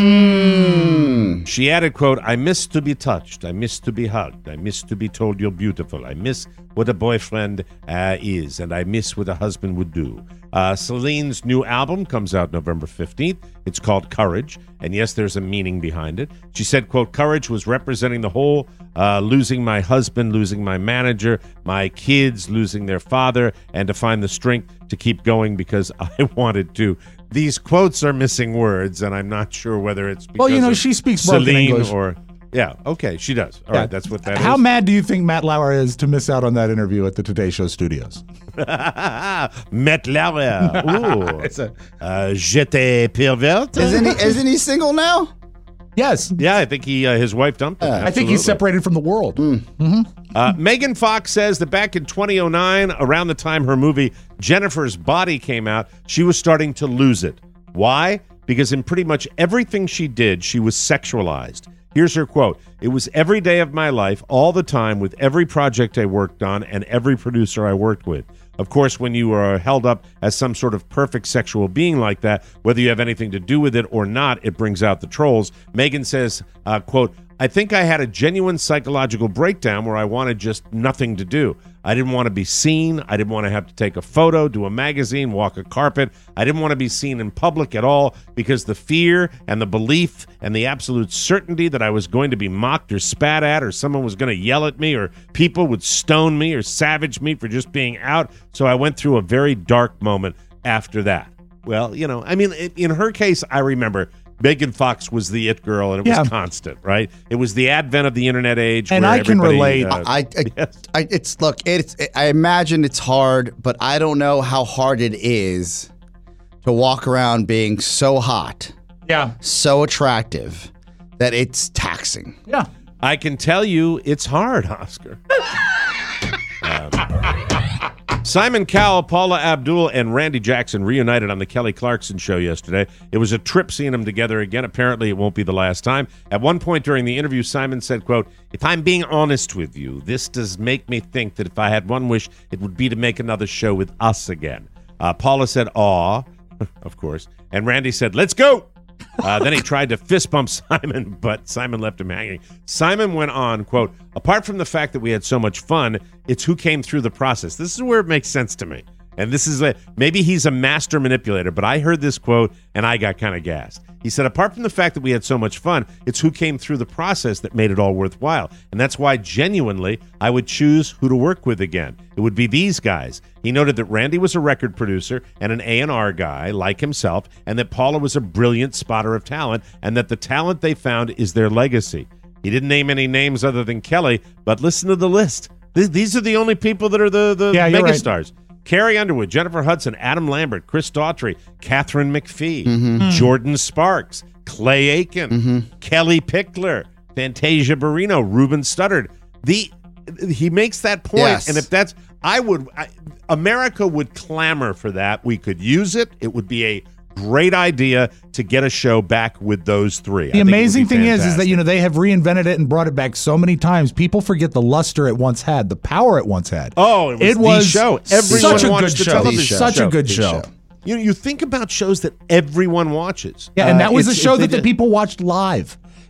Mm. She added, quote, I miss to be touched. I miss to be hugged. I miss to be told you're beautiful. I miss what a boyfriend uh, is, and I miss what a husband would do. Uh, Celine's new album comes out November fifteenth. It's called Courage, and yes, there's a meaning behind it. She said, quote, Courage was representing the whole uh, losing my husband, losing my manager, my kids, losing their father, and to find the strength to keep going because I wanted to. These quotes are missing words, and I'm not sure whether it's because Well, you know, of she speaks broken Celine English. or... Yeah, okay, she does. All Yeah. right, that's what that is. How mad do you think Matt Lauer is to miss out on that interview at the Today Show studios? Matt Lauer. Ooh. It's a- uh, J'étais pervert. Isn't he, isn't he single now? Yes. Yeah, I think he uh, his wife dumped him. I think he's Absolutely. separated from the world. Uh, Megan Fox says that back in twenty oh nine, around the time her movie Jennifer's Body came out, she was starting to lose it. Why? Because in pretty much everything she did, she was sexualized. Here's her quote. It was every day of my life, all the time, with every project I worked on and every producer I worked with. Of course, when you are held up as some sort of perfect sexual being like that, whether you have anything to do with it or not, it brings out the trolls. Megan says, uh, quote, I think I had a genuine psychological breakdown where I wanted just nothing to do. I didn't want to be seen. I didn't want to have to take a photo, do a magazine, walk a carpet. I didn't want to be seen in public at all because the fear and the belief and the absolute certainty that I was going to be mocked or spat at or someone was going to yell at me or people would stone me or savage me for just being out. So I went through a very dark moment after that. Well, you know, I mean, in her case, I remember Megan Fox was the it girl, and it was Yeah. constant, right? It was the advent of the internet age, And where I can everybody, relate. uh, I, I, I, it's look. It's. I imagine it's hard, but I don't know how hard it is to walk around being so hot, Yeah. so attractive that it's taxing. Yeah. I can tell you, it's hard, Oscar. um, Simon Cowell, Paula Abdul, and Randy Jackson reunited on the Kelly Clarkson show yesterday. It was a trip seeing them together again. Apparently, it won't be the last time. At one point during the interview, Simon said, quote, if I'm being honest with you, this does make me think that if I had one wish, it would be to make another show with us again. Uh, Paula said, aw, of course. And Randy said, let's go. Uh, then he tried to fist bump Simon, but Simon left him hanging. Simon went on, quote, apart from the fact that we had so much fun, it's who came through the process. This is where it makes sense to me. And this is a, maybe he's a master manipulator, but I heard this quote and I got kind of gassed. He said, apart from the fact that we had so much fun, it's who came through the process that made it all worthwhile. And that's why, genuinely, I would choose who to work with again. It would be these guys. He noted that Randy was a record producer and an A and R guy like himself, and that Paula was a brilliant spotter of talent, and that the talent they found is their legacy. He didn't name any names other than Kelly, but listen to the list. Th- These are the only people that are the, the Yeah, you're right. megastars. Carrie Underwood, Jennifer Hudson, Adam Lambert, Chris Daughtry, Catherine McPhee, Mm-hmm. Jordan Sparks, Clay Aiken, Kelly Pickler, Fantasia Barrino, Ruben Studdard. The he makes that point, Yes. and if that's, I would, I, America would clamor for that. We could use it. It would be a great idea to get a show back with those three. I The think it would amazing be thing is, is that fantastic. you know they have reinvented it and brought it back so many times. People forget the luster it once had, the power it once had. Oh, it was, it the was show. Everyone such a watched good the show. television Such show. a good The show. show. You you think about shows that everyone watches. Yeah, and Uh, that was a it's- show they that the did- people watched live.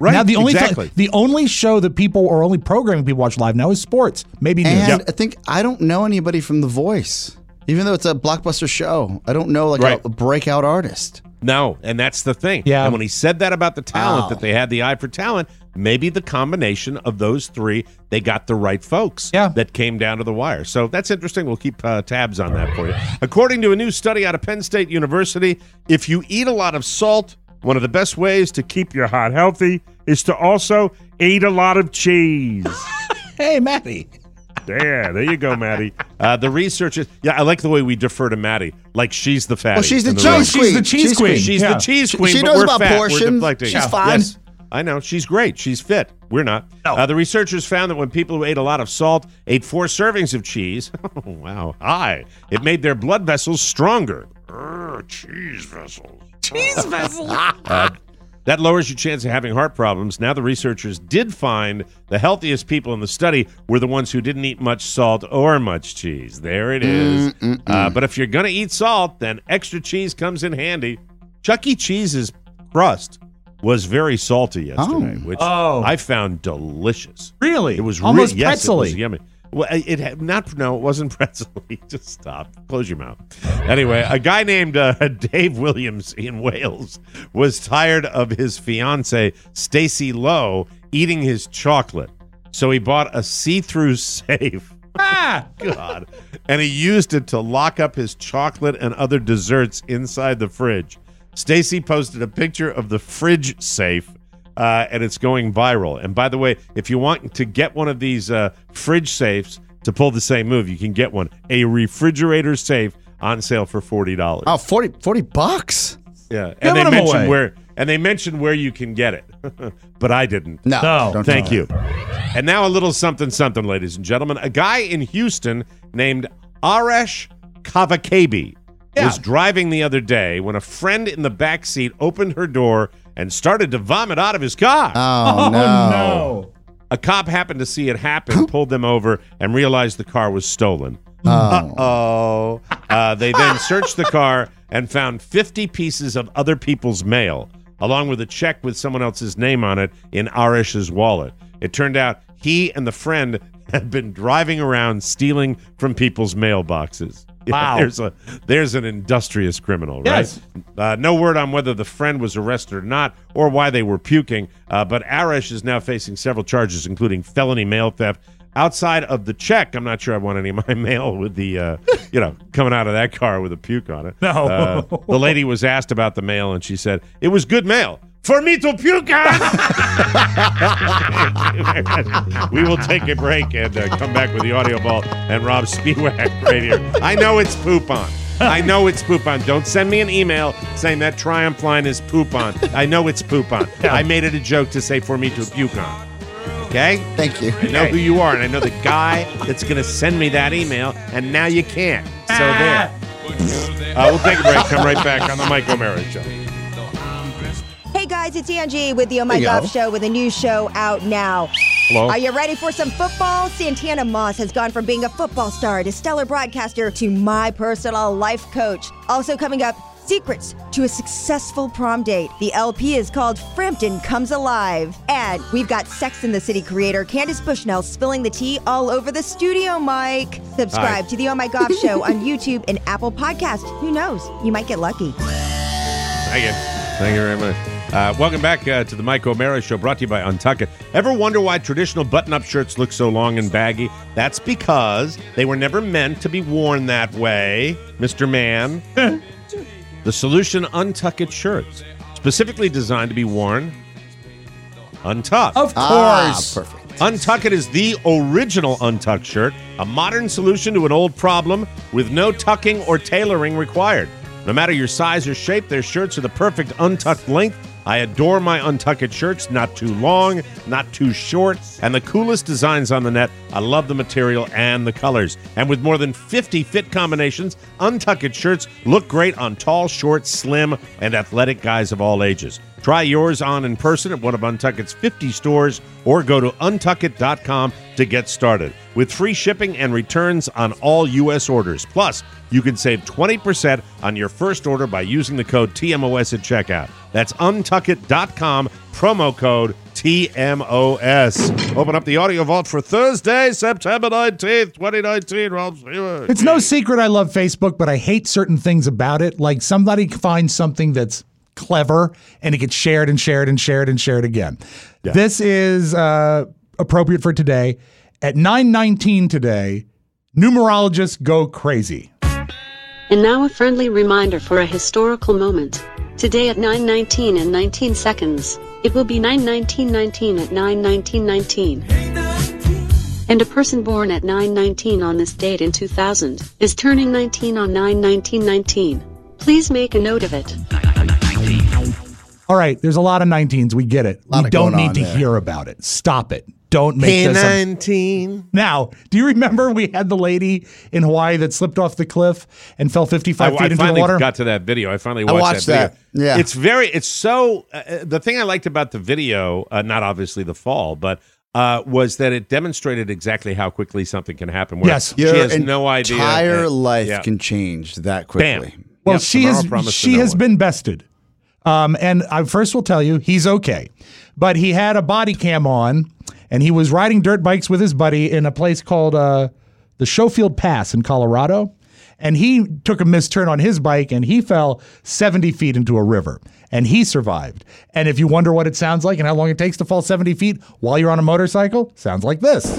Right, Now the only exactly. th- the only show that people or only programming people watch live now is sports. Maybe news. And I think I don't know anybody from The Voice, even though it's a blockbuster show. I don't know like Right. a, a breakout artist. No, and that's the thing. Yeah. And when he said that about the talent, Wow. that they had the eye for talent, maybe the combination of those three, they got the right folks Yeah. that came down to the wire. So that's interesting. We'll keep uh, tabs on that for you. According to a new study out of Penn State University, if you eat a lot of salt, one of the best ways to keep your heart healthy is to also eat a lot of cheese. Hey, Matty. Yeah, there you go, Maddie. Uh, the researchers, yeah, I like the way we defer to Maddie, like she's the fatty. Well, she's the in cheese room. queen. She's the cheese She's queen. She's Yeah. the cheese She- queen. she but knows we're about fat. portion. We're deflecting. She's fine. Yes, I know. She's great. She's fit. We're not. Uh, the researchers found that when people who ate a lot of salt ate four servings of cheese, oh, wow, high, it made their blood vessels stronger. Urgh, cheese vessels. Cheese vessels. Uh, that lowers your chance of having heart problems. Now the researchers did find the healthiest people in the study were the ones who didn't eat much salt or much cheese. There it is. Uh, but if you're going to eat salt, then extra cheese comes in handy. Chuck E. Cheese's crust was very salty yesterday, which Oh. I found delicious. Really? It was Almost re- yes, it was pretzel-y. yummy. Well, it had not. No, it wasn't pretzel-y. Just stop. Close your mouth. Anyway, a guy named uh, Dave Williams in Wales was tired of his fiance Stacey Lowe eating his chocolate, so he bought a see-through safe. Ah! God, and he used it to lock up his chocolate and other desserts inside the fridge. Stacey posted a picture of the fridge safe. Uh, and it's going viral. And by the way, if you want to get one of these uh, fridge safes to pull the same move, you can get one. A refrigerator safe on sale for forty dollars. Oh, forty, forty bucks. Yeah, Give and they them mentioned away. where and they mentioned where you can get it, but I didn't. No, No. don't Thank do you. And now a little something, something, ladies and gentlemen. A guy in Houston named Aresh Kavakabi Yeah. was driving the other day when a friend in the back seat opened her door and started to vomit out of his car. Oh, no. no. A cop happened to see it happen, pulled them over, and realized the car was stolen. Oh. Uh-oh. Uh, they then searched the car and found fifty pieces of other people's mail, along with a check with someone else's name on it in Aresh's wallet. It turned out he and the friend had been driving around stealing from people's mailboxes. Yeah, Wow. There's a there's an industrious criminal, right? Yes. Uh, no word on whether the friend was arrested or not, or why they were puking. Uh, but Aresh is now facing several charges, including felony mail theft. Outside of the check, I'm not sure I want any of my mail with the, uh, you know, coming out of that car with a puke on it. No. Uh, the lady was asked about the mail, and she said it was good mail. For me to puke on. We will take a break and uh, come back with the audio ball and Rob Spiewak right here. I know it's poop on. I know it's poop on. Don't send me an email saying that Triumph line is poop on. I know it's poop on. Yeah. I made it a joke to say for me to puke on. Okay? Thank you. I know who you are, and I know the guy that's going to send me that email, and now you can't. So there. Uh, we'll take a break. Come right back on the Mike O'Mara Show. Hey guys, it's Angie with the Oh My Hey, yo. Golf Show with a new show out now. Hello. Are you ready for some football? Santana Moss has gone from being a football star to stellar broadcaster to my personal life coach. Also coming up, secrets to a successful prom date. The L P is called Frampton Comes Alive. And we've got Sex and the City creator Candace Bushnell spilling the tea all over the studio, Mike. Subscribe Hi. to the Oh My Golf Show on YouTube and Apple Podcast. Who knows? You might get lucky. Thank you. Thank you very much. Uh, welcome back uh, to the Mike O'Mara Show, brought to you by Untuck It. Ever wonder why traditional button-up shirts look so long and baggy? That's because they were never meant to be worn that way, Mister Man. The solution, Untuck It shirts, specifically designed to be worn untucked. Of Ah, course. perfect. Untuck It is the original untucked shirt, a modern solution to an old problem with no tucking or tailoring required. No matter your size or shape, their shirts are the perfect untucked length. I adore my Untuck It shirts, not too long, not too short, and the coolest designs on the net. I love the material and the colors. And with more than fifty fit combinations, Untuck It shirts look great on tall, short, slim, and athletic guys of all ages. Try yours on in person at one of Untuck It's fifty stores or go to untuck it dot com to get started. With free shipping and returns on all U S orders. Plus, you can save twenty percent on your first order by using the code T M O S at checkout. That's untuck it dot com, promo code T M O S. T M O S. Open up the audio vault for Thursday, September nineteenth, twenty nineteen. Ralph Stewart. It's no secret I love Facebook, but I hate certain things about it. Like somebody finds something that's clever and it gets shared and shared and shared and shared again. Yeah. This is uh, appropriate for today. At nine nineteen today, numerologists go crazy. And now a friendly reminder for a historical moment. Today at nine nineteen and nineteen seconds, it will be nine nineteen nineteen at nine nineteen nineteen. And a person born at nine nineteen on this date in two thousand is turning nineteen on nine nineteen nineteen. Please make a note of it. All right, there's a lot of nineteens. We get it. Lot We of don't going need on to there. hear about it. Stop it. Don't make Hey, this a- nineteen. Now, do you remember we had the lady in Hawaii that slipped off the cliff and fell fifty-five I, feet I into finally the water? got to that video. I finally I watched, watched that video. that. Yeah. It's very, it's so, uh, the thing I liked about the video, uh, not obviously the fall, but uh, was that it demonstrated exactly how quickly something can happen. Where Yes. She Your has no idea. entire uh, life yeah. can change that quickly. Bam. Well, Yep, she tomorrow has promised to she no has one. been bested. Um, and I first will tell you, he's okay. But he had a body cam on, and he was riding dirt bikes with his buddy in a place called uh, the Schofield Pass in Colorado. And he took a misturn on his bike, and he fell seventy feet into a river. And he survived. And if you wonder what it sounds like and how long it takes to fall seventy feet while you're on a motorcycle, sounds like this.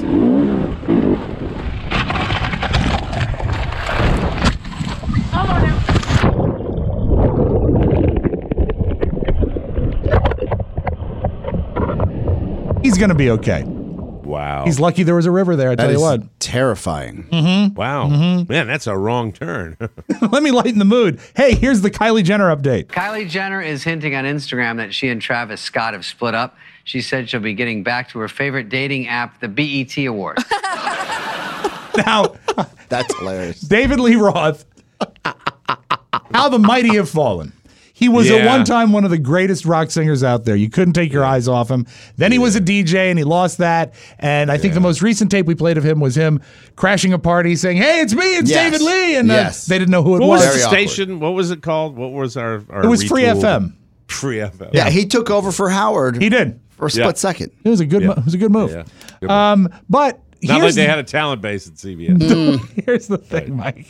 He's going to be okay. Wow. He's lucky there was a river there, I tell That you is what. terrifying. Mm-hmm. Wow. Mhm. Man, that's a wrong turn. Let me lighten the mood. Hey, here's the Kylie Jenner update. Kylie Jenner is hinting on Instagram that she and Travis Scott have split up. She said she'll be getting back to her favorite dating app, the B E T Awards. Now, that's hilarious. David Lee Roth, how the mighty have fallen. He was at Yeah. one time one of the greatest rock singers out there. You couldn't take your eyes off him. Then he was a D J and he lost that. And I think the most recent tape we played of him was him crashing a party saying, "Hey, it's me, it's Yes. David Lee." And uh, Yes. they didn't know who it What was. was the station? What was it called? What was our, our It was Free retooled- F M. Free F M. Yeah, he took over for Howard. He did. For a split Yeah. second. It was a good. Yeah. Mo- it was a good move. Yeah. Good move. Um, but Not like here's they the- had a talent base at C B S. Here's the thing, Mike.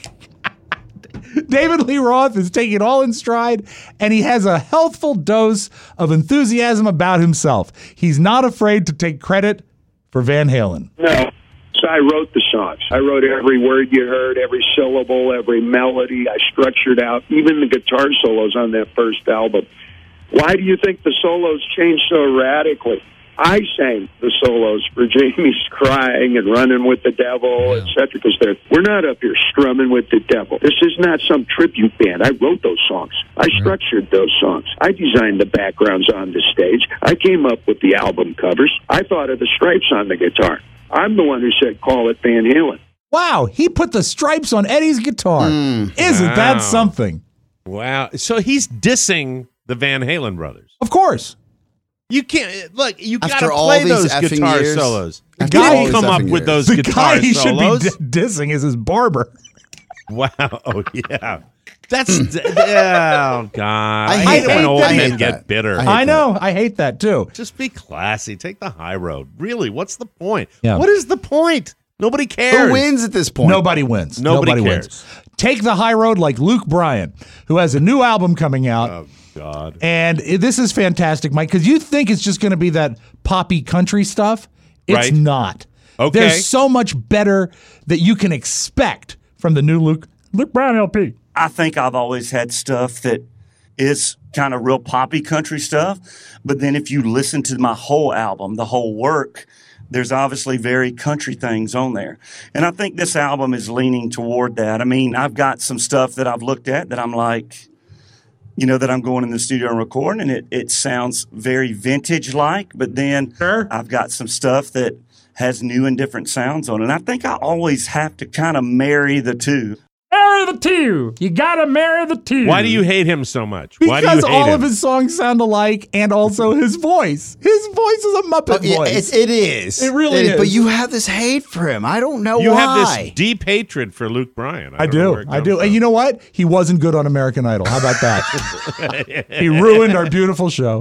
David Lee Roth is taking it all in stride, and he has a healthful dose of enthusiasm about himself. He's not afraid to take credit for Van Halen. No. So I wrote the songs. I wrote every word you heard, every syllable, every melody. I structured out even the guitar solos on that first album. Why do you think the solos changed so radically? I sang the solos for Jamie's Crying and Running with the Devil, et cetera, because they're, we're not up here strumming with the devil. This is not some tribute band. I wrote those songs. I structured those songs. I designed the backgrounds on the stage. I came up with the album covers. I thought of the stripes on the guitar. I'm the one who said, call it Van Halen. Wow, he put the stripes on Eddie's guitar. Isn't Wow. that something? Wow. So he's dissing the Van Halen brothers. Of course. You can't look. You got After to all play these those effing guitar years- solos. After The guy all didn't these come up effing with years. those The guitar guy he solos. should be di- dissing is his barber. Wow. Oh yeah. That's oh god. I, hate hate it when that. old I hate men that. get bitter. I hate I know. I hate that too. Just be classy. Take the high road. Really, what's the point? Yeah. What is the point? Nobody cares. Who wins at this point? Nobody wins. Nobody wins. cares. Take the high road like Luke Bryan, who has a new album coming out. Oh God. And it- this is fantastic, Mike, because you think it's just going to be that poppy country stuff. It's Right. not. Okay. There's so much better that you can expect from the new Luke Luke Bryan L P. I think I've always had stuff that is kind of real poppy country stuff. But then if you listen to my whole album, the whole work, there's obviously very country things on there. And I think this album is leaning toward that. I mean, I've got some stuff that I've looked at that I'm like, you know, that I'm going in the studio and recording, and it, it sounds very vintage-like. But then Sure. I've got some stuff that has new and different sounds on it. And I think I always have to kind of marry the two. Marry the two. You got to marry the two. Why do you hate him so much? Because Why do you hate all him? of his songs sound alike, and also his voice. His voice is a Muppet Oh, yeah, voice. it, it is. It really is. But you have this hate for him. I don't know you why. have this deep hatred for Luke Bryan. I don't know do. where it I comes do. from. And you know what? He wasn't good on American Idol. How about that? He ruined our beautiful show.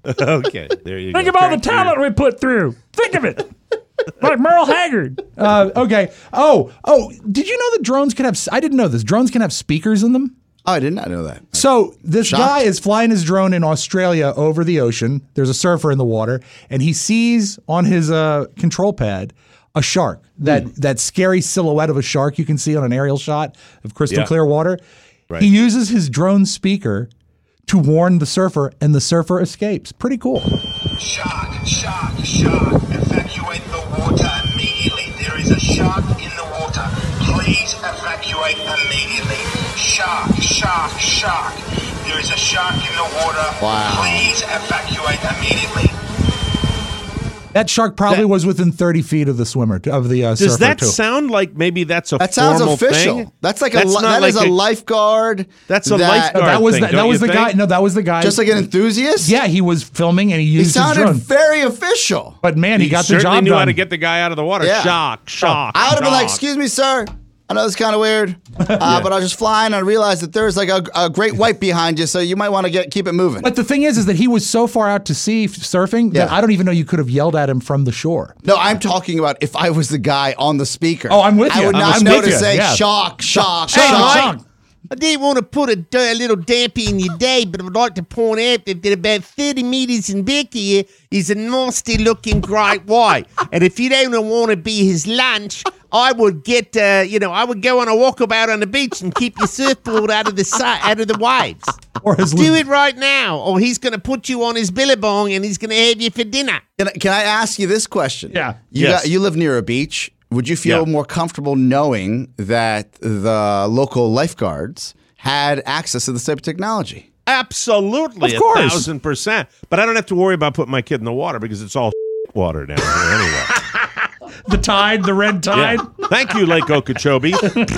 Okay, there you go. Think of all the talent we put through. Think of it. Like Merle Haggard. Uh, okay. Oh, oh, did you know that drones can have, I didn't know this, drones can have speakers in them? Oh, I did not know that. So this Shocked. guy is flying his drone in Australia over the ocean. There's a surfer in the water, and he sees on his uh, control pad a shark, that, Mm. that scary silhouette of a shark you can see on an aerial shot of crystal Yeah. clear water. Right. He uses his drone speaker to warn the surfer, and the surfer escapes. Pretty cool. Shark, shark, shark. Evacuate the water immediately. There is a shark in the water. Please evacuate immediately. Shark, shark, shark. There is a shark in the water. Wow. Please evacuate immediately. That shark probably was within thirty feet of the swimmer, of the uh, surfer. Does that too. sound like maybe that's a That sounds formal official. thing? That's like a That's li- not that like is a, lifeguard. That's a that- lifeguard that was thing, the, that don't was you the guy. think? No, that was the guy. Just like an enthusiast? Yeah, he was filming and he He used his sounded drone. very official. But man, he, He got the certainly job knew done. how to get the guy out of the water. Yeah. Shock, shock. I would have been like, shock. excuse me, sir. I know it's kind of weird, uh, but I was just flying and I realized that there's like a, a great white behind you, so you might want to get keep it moving. But the thing is, is that he was so far out to sea f- surfing that Yeah. I don't even know you could have yelled at him from the shore. No, I'm talking about if I was the guy on the speaker. Oh, I'm with you. I would I'm not with know to you, say yeah. shock, shock, Shock, shock. shock. I didn't want to put a, a little damper in your day, but I would like to point out that, that about thirty meters in back here is a nasty looking great white. And if you don't want to be his lunch, I would get, uh, you know, I would go on a walkabout on the beach and keep your surfboard out of the si- out of the waves. Or his Do it right now, or he's going to put you on his billabong and he's going to have you for dinner. Can I, can I ask you this question? Yeah. You, Yes. got, you live near a beach. Would you feel Yeah. more comfortable knowing that the local lifeguards had access to this type of technology? Absolutely, Of course. a thousand percent. But I don't have to worry about putting my kid in the water because it's all water down here anyway. The tide, the red tide. Yeah. Thank you, Lake Okeechobee.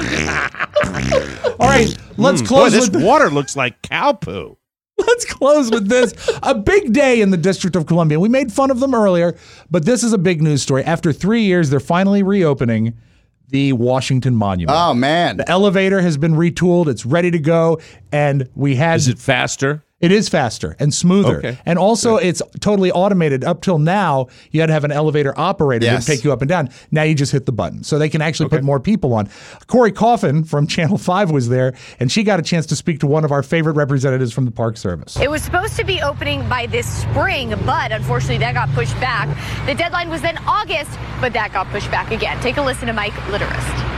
All right, let's Mm, close boy, this with water looks like cow poo. Let's close with this. A big day in the District of Columbia. We made fun of them earlier, but this is a big news story. After three years, they're finally reopening the Washington Monument. Oh, man. The elevator has been retooled. It's ready to go. And we had... Is it faster? It is faster and smoother. Okay. And also, it's totally automated. Up till now, you had to have an elevator operator Yes. to take you up and down. Now you just hit the button. So they can actually put more people on. Corey Coffin from Channel five was there, and she got a chance to speak to one of our favorite representatives from the Park Service. It was supposed to be opening by this spring, but unfortunately that got pushed back. The deadline was then August, but that got pushed back again. Take a listen to Mike Litterist.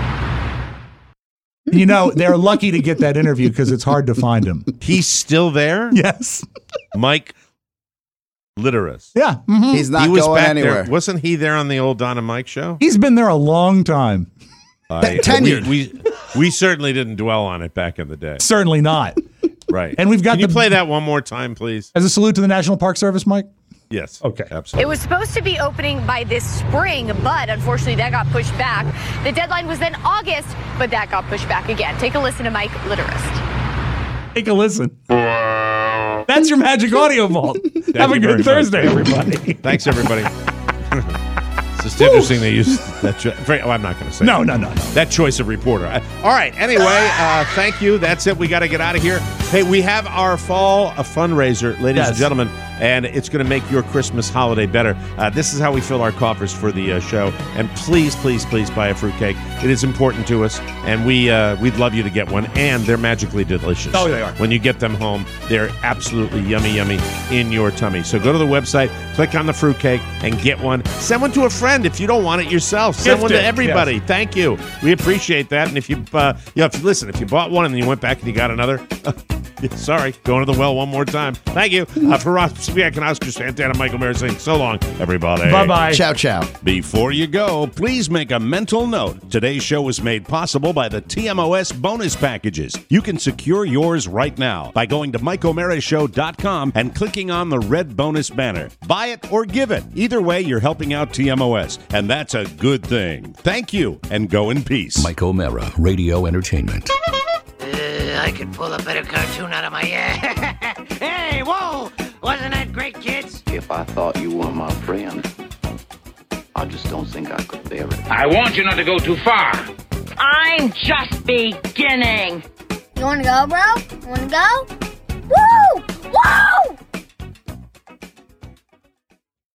You know, they're lucky to get that interview because it's hard to find him. He's still there? Yes. Mike Litterist. Yeah. mhm. He's not he was going back anywhere. there. Wasn't he there on the old Don and Mike show? He's been there a long time. I- tenured. We, we, we certainly didn't dwell on it back in the day. Certainly not. Right. And we've got Can you the- play that one more time, please? As a salute to the National Park Service, Mike? Yes. Okay. Absolutely. It was supposed to be opening by this spring, but unfortunately that got pushed back. The deadline was then August, but that got pushed back again. Take a listen to Mike Litterist. Take a listen. That's your Magic Audio Vault. Have you a very good much. Thursday, everybody. Thanks, everybody. It's just interesting they used that. Cho- very- oh, I'm not going to say No, it. no, no, no. That choice of reporter. I- all right. Anyway, uh, thank you. That's it. We got to get out of here. Hey, we have our fall uh, fundraiser, ladies Yes. and gentlemen, and it's going to make your Christmas holiday better. Uh, this is how we fill our coffers for the uh, show. And please, please, please buy a fruitcake. It is important to us, and we uh, we'd love you to get one. And they're magically delicious. Oh, they are. When you get them home, they're absolutely yummy, yummy in your tummy. So go to the website, click on the fruitcake, and get one. Send one to a friend if you don't want it yourself. Send Gift one to it, everybody. yes. Thank you. We appreciate that. And if you, uh, you know, if you listen, if you bought one and then you went back and you got another, sorry, going to the well one more time. Thank you. Uh, for Ross Spiak and Oscar Santana, Michael Mayer saying so long, everybody. Bye-bye. Ciao, ciao. Before you go, please make a mental note. Today's show was made possible by the T M O S bonus packages. You can secure yours right now by going to mike o'mara show dot com and clicking on the red bonus banner. Buy it or give it. Either way, you're helping out T M O S, and that's a good thing. Thank you, and go in peace. Mike O'Mara, Radio Entertainment. Uh, I could pull a better cartoon out of my ass. Hey, whoa! Wasn't that great, kids? If I thought you were my friend, I just don't think I could bear it. I want you not to go too far. I'm just beginning. You wanna go, bro? You wanna go?